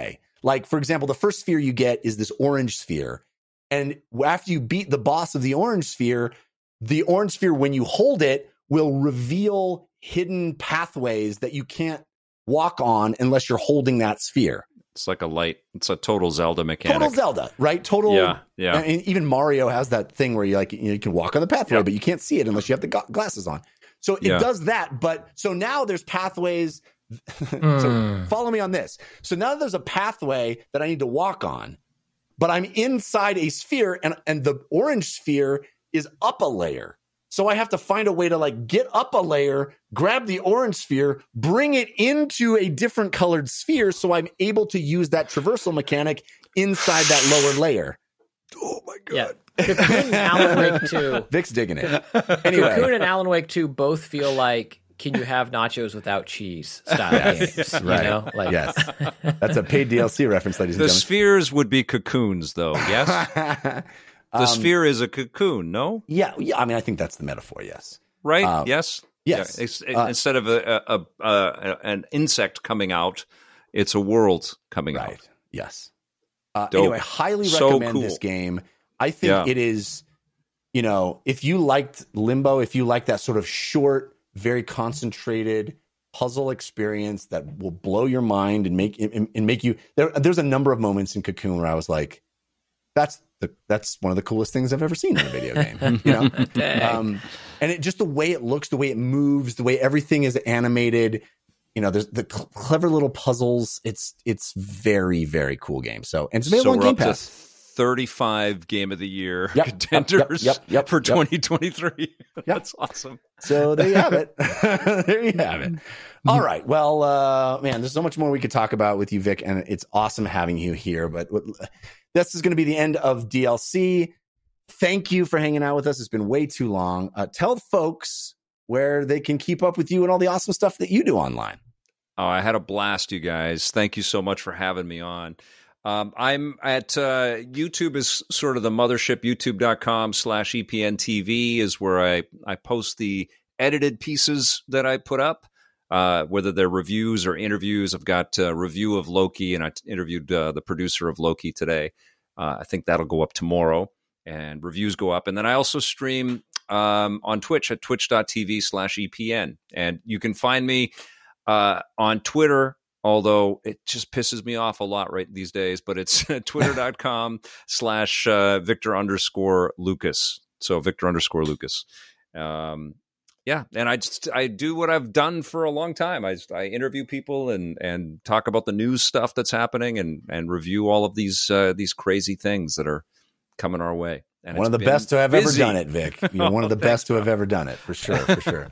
Like, for example, the first sphere you get is this orange sphere. And after you beat the boss of the orange sphere, when you hold it, will reveal hidden pathways that you can't walk on unless you're holding that sphere. It's like a light. It's a total Zelda mechanic. Total Zelda, right? Total. Yeah. And even Mario has that thing where you can walk on the pathway, but you can't see it unless you have the glasses on. So it does that. But so now there's pathways. So follow me on this. So now there's a pathway that I need to walk on, but I'm inside a sphere, and the orange sphere is up a layer. So I have to find a way to like get up a layer, grab the orange sphere, bring it into a different colored sphere, so I'm able to use that traversal mechanic inside that lower layer. Oh my God. Yeah. Cocoon and Alan Wake 2. Vic's digging it. Anyway. Cocoon and Alan Wake 2 both feel like can you have nachos without cheese style games. Right. You know? Like, yes. That's a paid DLC reference, ladies and The gentlemen. spheres would be cocoons, though, yes? The sphere is a cocoon, no? Yeah. I mean, I think that's the metaphor, yes. Right? Yes? Yes. Yeah. Instead of an insect coming out, it's a world coming out. Right. Yes. Dope. Anyway, highly recommend this game. I think it is, if you liked Limbo, if you like that sort of short, very concentrated puzzle experience that will blow your mind and make you, there's a number of moments in Cocoon where I was like, that's one of the coolest things I've ever seen in a video game. And it just the way it looks, the way it moves, the way everything is animated. There's the clever little puzzles. It's very, very cool game. So, and it's available on Game Pass. 35 Game of the Year contenders for 2023. That's awesome. So there you have it. There you have it. All right. Well, man, there's so much more we could talk about with you, Vic, and it's awesome having you here. But this is going to be the end of DLC. Thank you for hanging out with us. It's been way too long. Tell folks where they can keep up with you and all the awesome stuff that you do online. Oh, I had a blast, you guys. Thank you so much for having me on. I'm at YouTube is sort of the mothership. YouTube.com/EPNTV is where I post the edited pieces that I put up, whether they're reviews or interviews. I've got a review of Loki, and I interviewed the producer of Loki today. I think that'll go up tomorrow, and reviews go up. And then I also stream on Twitch at twitch.tv/EPN. And you can find me on Twitter, although it just pisses me off a lot right these days, but it's twitter.com/Victor_Lucas. So Victor_Lucas. Yeah. And I do what I've done for a long time. I interview people and talk about the news stuff that's happening and review all of these crazy things that are coming our way. And one of the best to have ever done it, Vic. You're one of the best to have ever done it, for sure, for sure.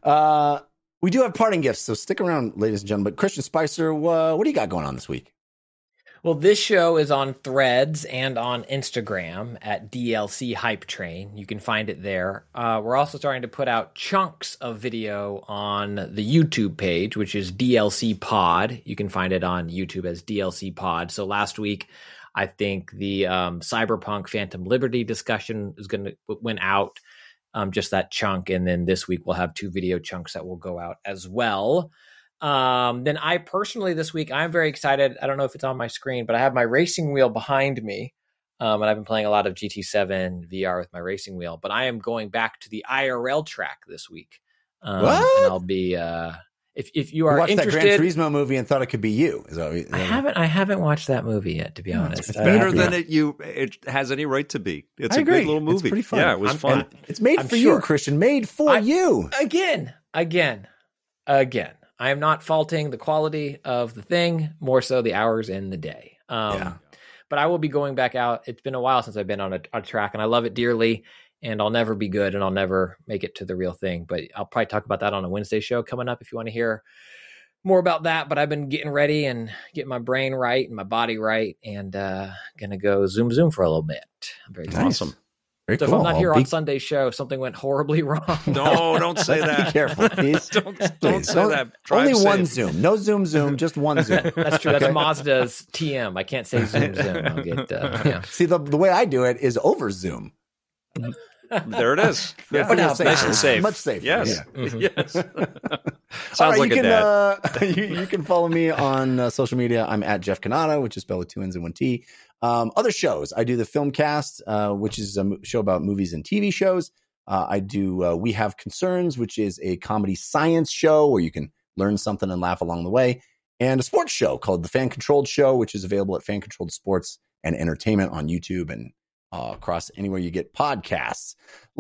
We do have parting gifts, so stick around, ladies and gentlemen. But Christian Spicer, what do you got going on this week? Well, this show is on Threads and on Instagram at DLC Hype Train. You can find it there. We're also starting to put out chunks of video on the YouTube page, which is DLC Pod. You can find it on YouTube as DLC Pod. So last week, I think the Cyberpunk Phantom Liberty discussion went out. Just that chunk, and then this week we'll have 2 video chunks that will go out as well. Then I personally this week, I'm very excited. I don't know if it's on my screen, but I have my racing wheel behind me, and I've been playing a lot of GT7 VR with my racing wheel. But I am going back to the IRL track this week. And I'll be if you are watched interested. that Gran Turismo movie and thought it could be you. I haven't watched that movie yet, to be honest. It's better than it has any right to be. It's a great little movie. It's pretty fun. Yeah, it was fun. It's made for you, Christian. Made for you. Again. I am not faulting the quality of the thing, more so the hours in the day. But I will be going back out. It's been a while since I've been on a track, and I love it dearly. And I'll never be good, and I'll never make it to the real thing. But I'll probably talk about that on a Wednesday show coming up if you want to hear more about that. But I've been getting ready and getting my brain right and my body right, and going to go zoom for a little bit. I'm very excited. Awesome. Very so cool. if I'm not here on Sunday's show, something went horribly wrong. No, don't say that. Be careful, please. Don't say that. Drive only safe. one zoom. No zoom, just one zoom. That's true. That's Mazda's TM. I can't say zoom. I'll get, See, the way I do it is over zoom. There it is. Yeah. But Nice and safe. Much safer. Yes. Yeah. Yes. Sounds All right, like you a dad. you can follow me on social media. I'm at Jeff Cannata, which is spelled with 2 N's and 1 T. Other shows. I do the Filmcast, which is a show about movies and TV shows. I do We Have Concerns, which is a comedy science show where you can learn something and laugh along the way. And a sports show called The Fan Controlled Show, which is available at Fan Controlled Sports and Entertainment on YouTube and across anywhere you get podcasts.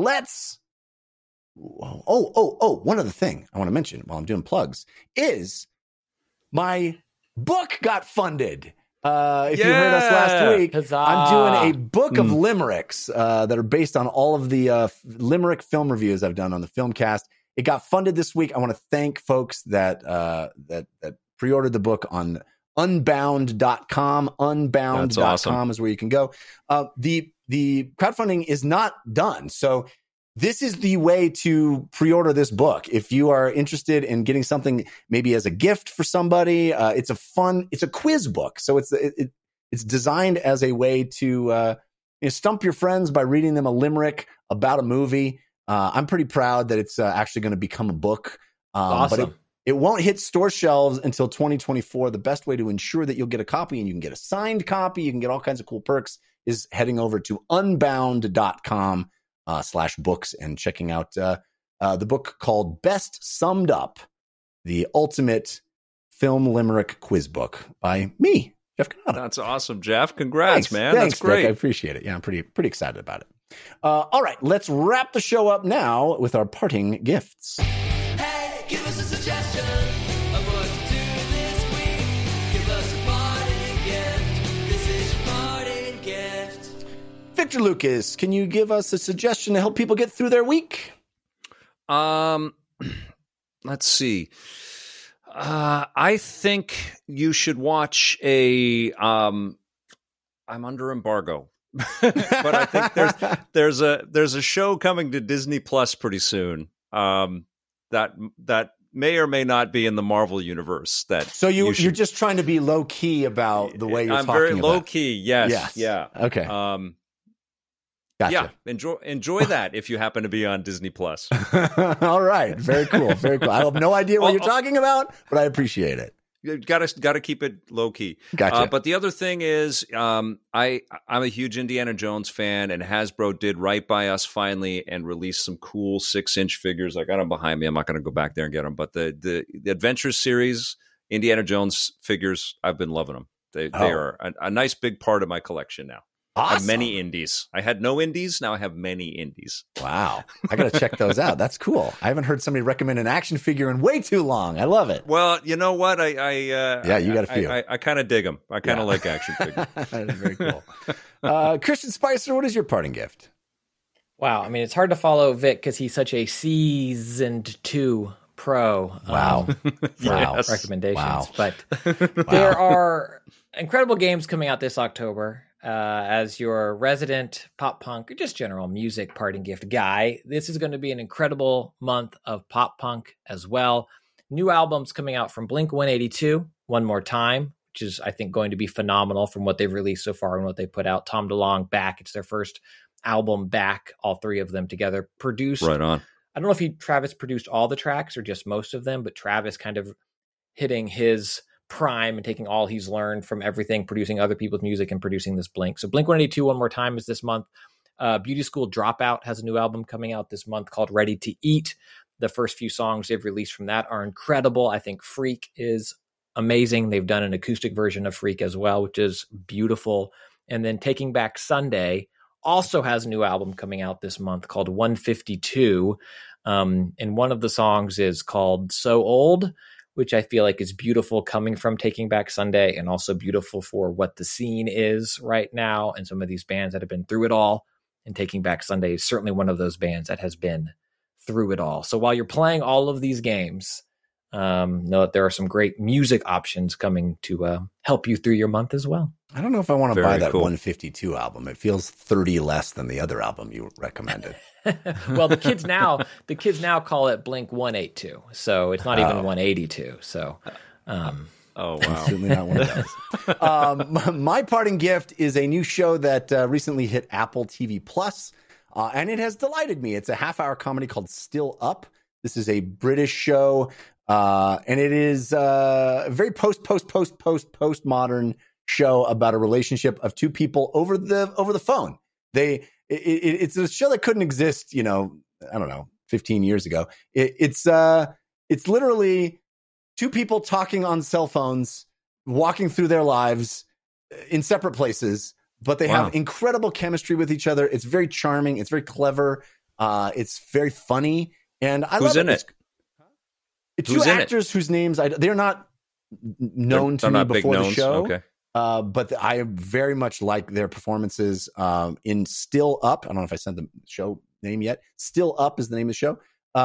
One other thing I want to mention while I'm doing plugs is my book got funded. If you heard us last week, Huzzah. I'm doing a book of limericks that are based on all of the limerick film reviews I've done on the Filmcast. It got funded this week. I want to thank folks that pre-ordered the book on unbound.com. Unbound.com awesome. Is where you can go. The crowdfunding is not done. So this is the way to pre-order this book. If you are interested in getting something maybe as a gift for somebody, it's a quiz book. So it's designed as a way to stump your friends by reading them a limerick about a movie. I'm pretty proud that it's actually going to become a book. Awesome. But it won't hit store shelves until 2024. The best way to ensure that you'll get a copy and you can get a signed copy, you can get all kinds of cool perks, is heading over to unbound.com /books and checking out the book called Best Summed Up, the ultimate film limerick quiz book by me, Jeff Cannata. That's awesome, Jeff. Congrats, man. Thanks, That's great. Vic. I appreciate it. Yeah, I'm pretty excited about it. All right, let's wrap the show up now with our parting gifts. Hey, give us a suggestion of what to do this week. Give us a parting gift. This is your parting gift. Victor Lucas, can you give us a suggestion to help people get through their week? Let's see. I think you should watch I'm under embargo. But I think there's a show coming to Disney Plus pretty soon. That may or may not be in the Marvel universe. So you're just trying to be low key about the way you're talking about. I'm very low key. Yes. Yeah. Okay. Gotcha. Yeah. Enjoy that if you happen to be on Disney Plus. All right. Very cool. Very cool. I have no idea what you're talking about, but I appreciate it. You got to keep it low key. Gotcha. But the other thing is, I'm a huge Indiana Jones fan, and Hasbro did right by us finally and released some cool 6-inch figures. I got them behind me. I'm not going to go back there and get them. But the Adventures series, Indiana Jones figures, I've been loving them. They are a nice big part of my collection now. Awesome. I have many indies. I had no indies. Now I have many indies. Wow. I got to check those out. That's cool. I haven't heard somebody recommend an action figure in way too long. I love it. Well, you know what? You got a few. I kind of dig them. I kind of like action figures. That is very cool. Christian Spicer, what is your parting gift? Wow. I mean, it's hard to follow Vic because he's such a seasoned 2 pro. Wow. Yes. Recommendations. Wow. But there are incredible games coming out this October. As your resident pop punk or just general music parting gift guy, this is going to be an incredible month of pop punk as well. New albums coming out from Blink-182, One More Time, which is, I think, going to be phenomenal from what they've released so far and what they put out. Tom DeLonge back. It's their first album back, all 3 of them together. Produced. Right on. I don't know if Travis produced all the tracks or just most of them, but Travis kind of hitting his prime and taking all he's learned from everything, producing other people's music and producing this Blink. So Blink-182 One More Time is this month. Beauty School Dropout has a new album coming out this month called Ready to Eat. The first few songs they've released from that are incredible. I think Freak is amazing. They've done an acoustic version of Freak as well, which is beautiful. And then Taking Back Sunday also has a new album coming out this month called 152. And one of the songs is called So Old, which I feel like is beautiful coming from Taking Back Sunday and also beautiful for what the scene is right now. And some of these bands that have been through it all, and Taking Back Sunday is certainly one of those bands that has been through it all. So while you're playing all of these games, know that there are some great music options coming to help you through your month as well. I don't know if I want to buy that cool. 152 album. It feels 30 less than the other album you recommended. Well, the kids now call it Blink 182, so it's not even 182. So, oh wow, certainly not one of those. My parting gift is a new show that recently hit Apple TV Plus. and it has delighted me. It's a half-hour comedy called Still Up. This is a British show, and it is a very postmodern show about a relationship of two people over the phone. It's a show that couldn't exist, I don't know, 15 years ago. It's literally two people talking on cell phones, walking through their lives in separate places, but they have incredible chemistry with each other. It's very charming. It's very clever. It's very funny. And I love it. Who's in it? Two actors whose names they're not known to me before the show. Okay. But I very much like their performances in Still Up. I don't know if I sent the show name yet. Still Up is the name of the show.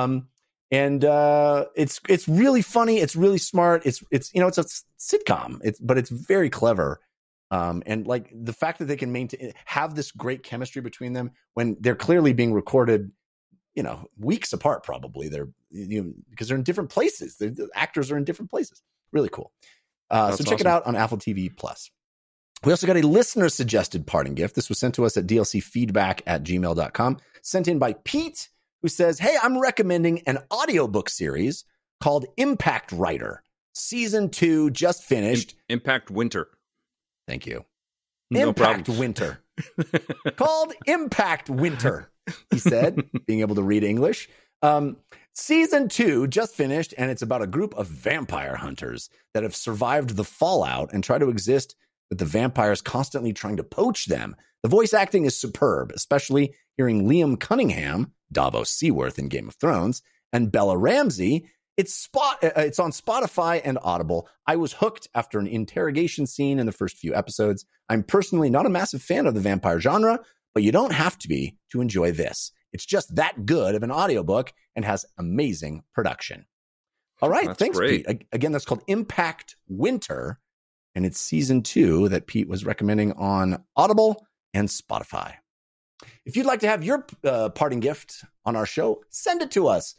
And it's really funny. It's really smart. It's a sitcom. But it's very clever. And like the fact that they can have this great chemistry between them when they're clearly being recorded, weeks apart, probably because they're in different places. The actors are in different places. Really cool. So check it out on Apple TV Plus. We also got a listener suggested parting gift. This was sent to us at dlcfeedback@gmail.com, sent in by Pete, who says, hey, I'm recommending an audiobook series called Impact Writer. Season 2 just finished. Impact Winter. Thank you. No Impact problem. Winter. Called Impact Winter, he said, being able to read English. Season 2 just finished, and it's about a group of vampire hunters that have survived the fallout and try to exist with the vampires constantly trying to poach them. The voice acting is superb, especially hearing Liam Cunningham, Davos Seaworth in Game of Thrones, and Bella Ramsey. It's on Spotify and Audible. I was hooked after an interrogation scene in the first few episodes. I'm personally not a massive fan of the vampire genre, but you don't have to be to enjoy this. It's just that good of an audiobook and has amazing production. All right. Thanks, great. Pete. Again, that's called Impact Winter, and it's season 2 that Pete was recommending on Audible and Spotify. If you'd like to have your parting gift on our show, send it to us,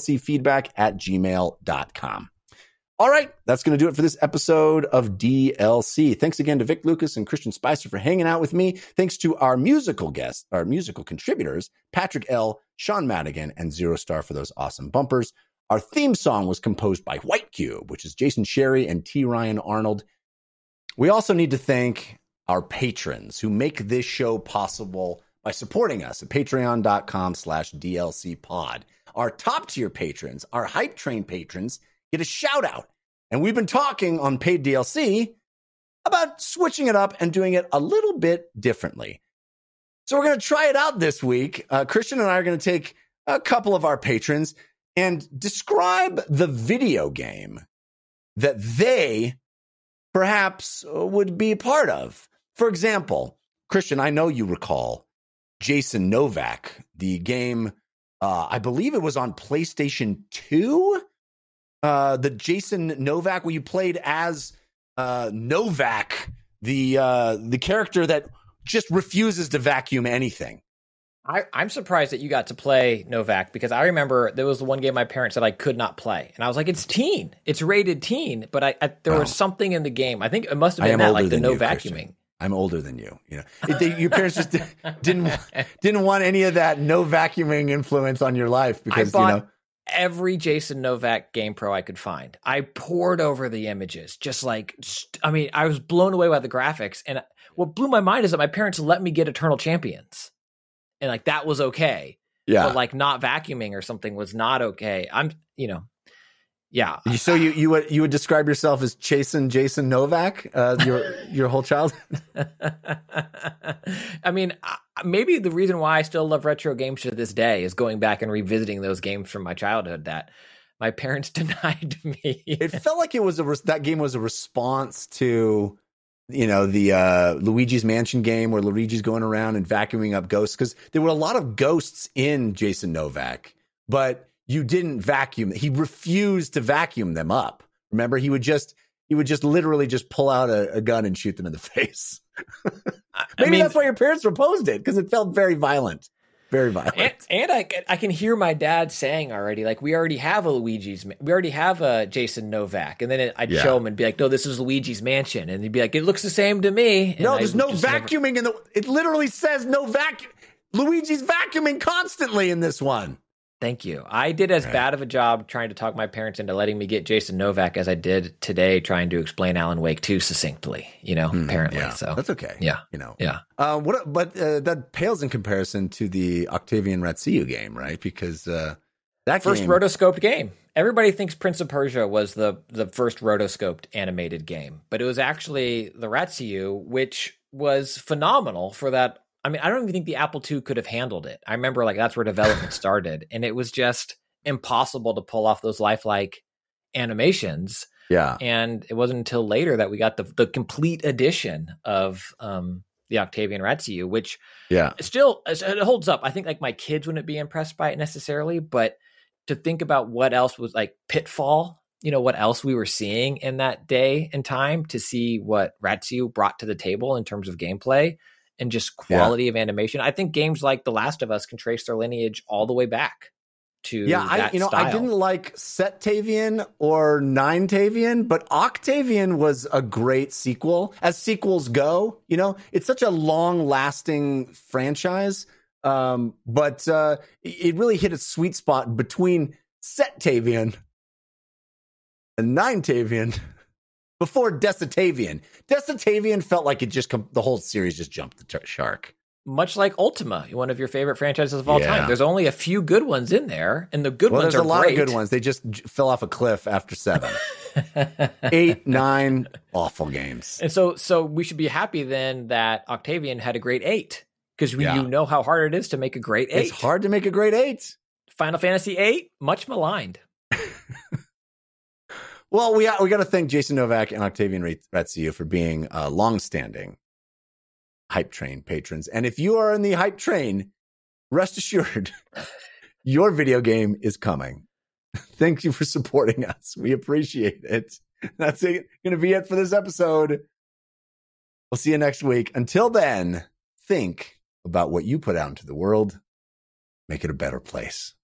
dlcfeedback@gmail.com. All right, that's going to do it for this episode of DLC. Thanks again to Vic Lucas and Christian Spicer for hanging out with me. Thanks to our musical guests, our musical contributors, Patrick L., Sean Madigan, and Zero Star for those awesome bumpers. Our theme song was composed by White Cube, which is Jason Sherry and T. Ryan Arnold. We also need to thank our patrons who make this show possible by supporting us at patreon.com/DLCpod. Our top tier patrons, our Hype Train patrons, get a shout out. And we've been talking on Paid DLC about switching it up and doing it a little bit differently. So we're going to try it out this week. Christian and I are going to take a couple of our patrons and describe the video game that they perhaps would be part of. For example, Christian, I know you recall Jason Novak, the game, I believe it was on PlayStation 2. The Jason Novak, where you played as Novak, the character that just refuses to vacuum anything. I'm surprised that you got to play Novak, because I remember there was the one game my parents said I could not play, and I was like, "It's teen, it's rated teen." But there was something in the game. I think it must have been that, like the no vacuuming. Christian. I'm older than you. Your parents just didn't want any of that no vacuuming influence on your life, because I bought every Jason Novak Game Pro I could find. I poured over the images, just like I was blown away by the graphics. And what blew my mind is that my parents let me get Eternal Champions, and like that was okay. Yeah, but like not vacuuming or something was not okay. Yeah. So you would describe yourself as chasing Jason Novak your whole childhood? I mean, maybe the reason why I still love retro games to this day is going back and revisiting those games from my childhood that my parents denied me. It felt like that game was a response to the Luigi's Mansion game where Luigi's going around and vacuuming up ghosts, because there were a lot of ghosts in Jason Novak, but you didn't vacuum. He refused to vacuum them up. Remember, he would just literally just pull out a gun and shoot them in the face. Maybe that's why your parents proposed it, because it felt very violent. Very violent. And I can hear my dad saying already, like, we already have a Jason Novak. And then I'd show him and be like, no, this is Luigi's Mansion. And he'd be like, it looks the same to me. And no, there's no vacuuming it literally says no vacuum. Luigi's vacuuming constantly in this one. Thank you. I did as bad of a job trying to talk my parents into letting me get Jason Novak as I did today trying to explain Alan Wake 2 succinctly, apparently. Yeah, so that's okay. Yeah. Yeah. But that pales in comparison to the Octavian Ratsiu game, right? Because that first game, rotoscoped game. Everybody thinks Prince of Persia was the first rotoscoped animated game, but it was actually the Ratsiu, which was phenomenal for that. I mean, I don't even think the Apple II could have handled it. I remember that's where development started, and it was just impossible to pull off those lifelike animations. Yeah. And it wasn't until later that we got the complete edition of the Octavian Ratsiu, which still it holds up. I think my kids wouldn't be impressed by it necessarily, but to think about what else was Pitfall, what else we were seeing in that day and time, to see what Ratsiu brought to the table in terms of gameplay and just quality of animation. I think games like The Last of Us can trace their lineage all the way back to that style. I didn't like Setavian or Ninetavian, but Octavian was a great sequel. As sequels go, it's such a long-lasting franchise. But it really hit a sweet spot between Setavian and Ninetavian before Decitavian. Decitavian felt like the whole series just jumped the shark. Much like Ultima, one of your favorite franchises of all time. There's only a few good ones in there, and the good ones are great. There's a lot of good ones. They just fell off a cliff after 7. 8, 9, awful games. And so we should be happy then that Octavian had a great 8, because you know how hard it is to make a great 8. It's hard to make a great 8. Final Fantasy VIII, much maligned. Well, we got to thank Jason Novak and Octavian Ratsiu for being long-standing Hype Train patrons. And if you are in the Hype Train, rest assured, your video game is coming. Thank you for supporting us. We appreciate it. That's going to be it for this episode. We'll see you next week. Until then, think about what you put out into the world. Make it a better place.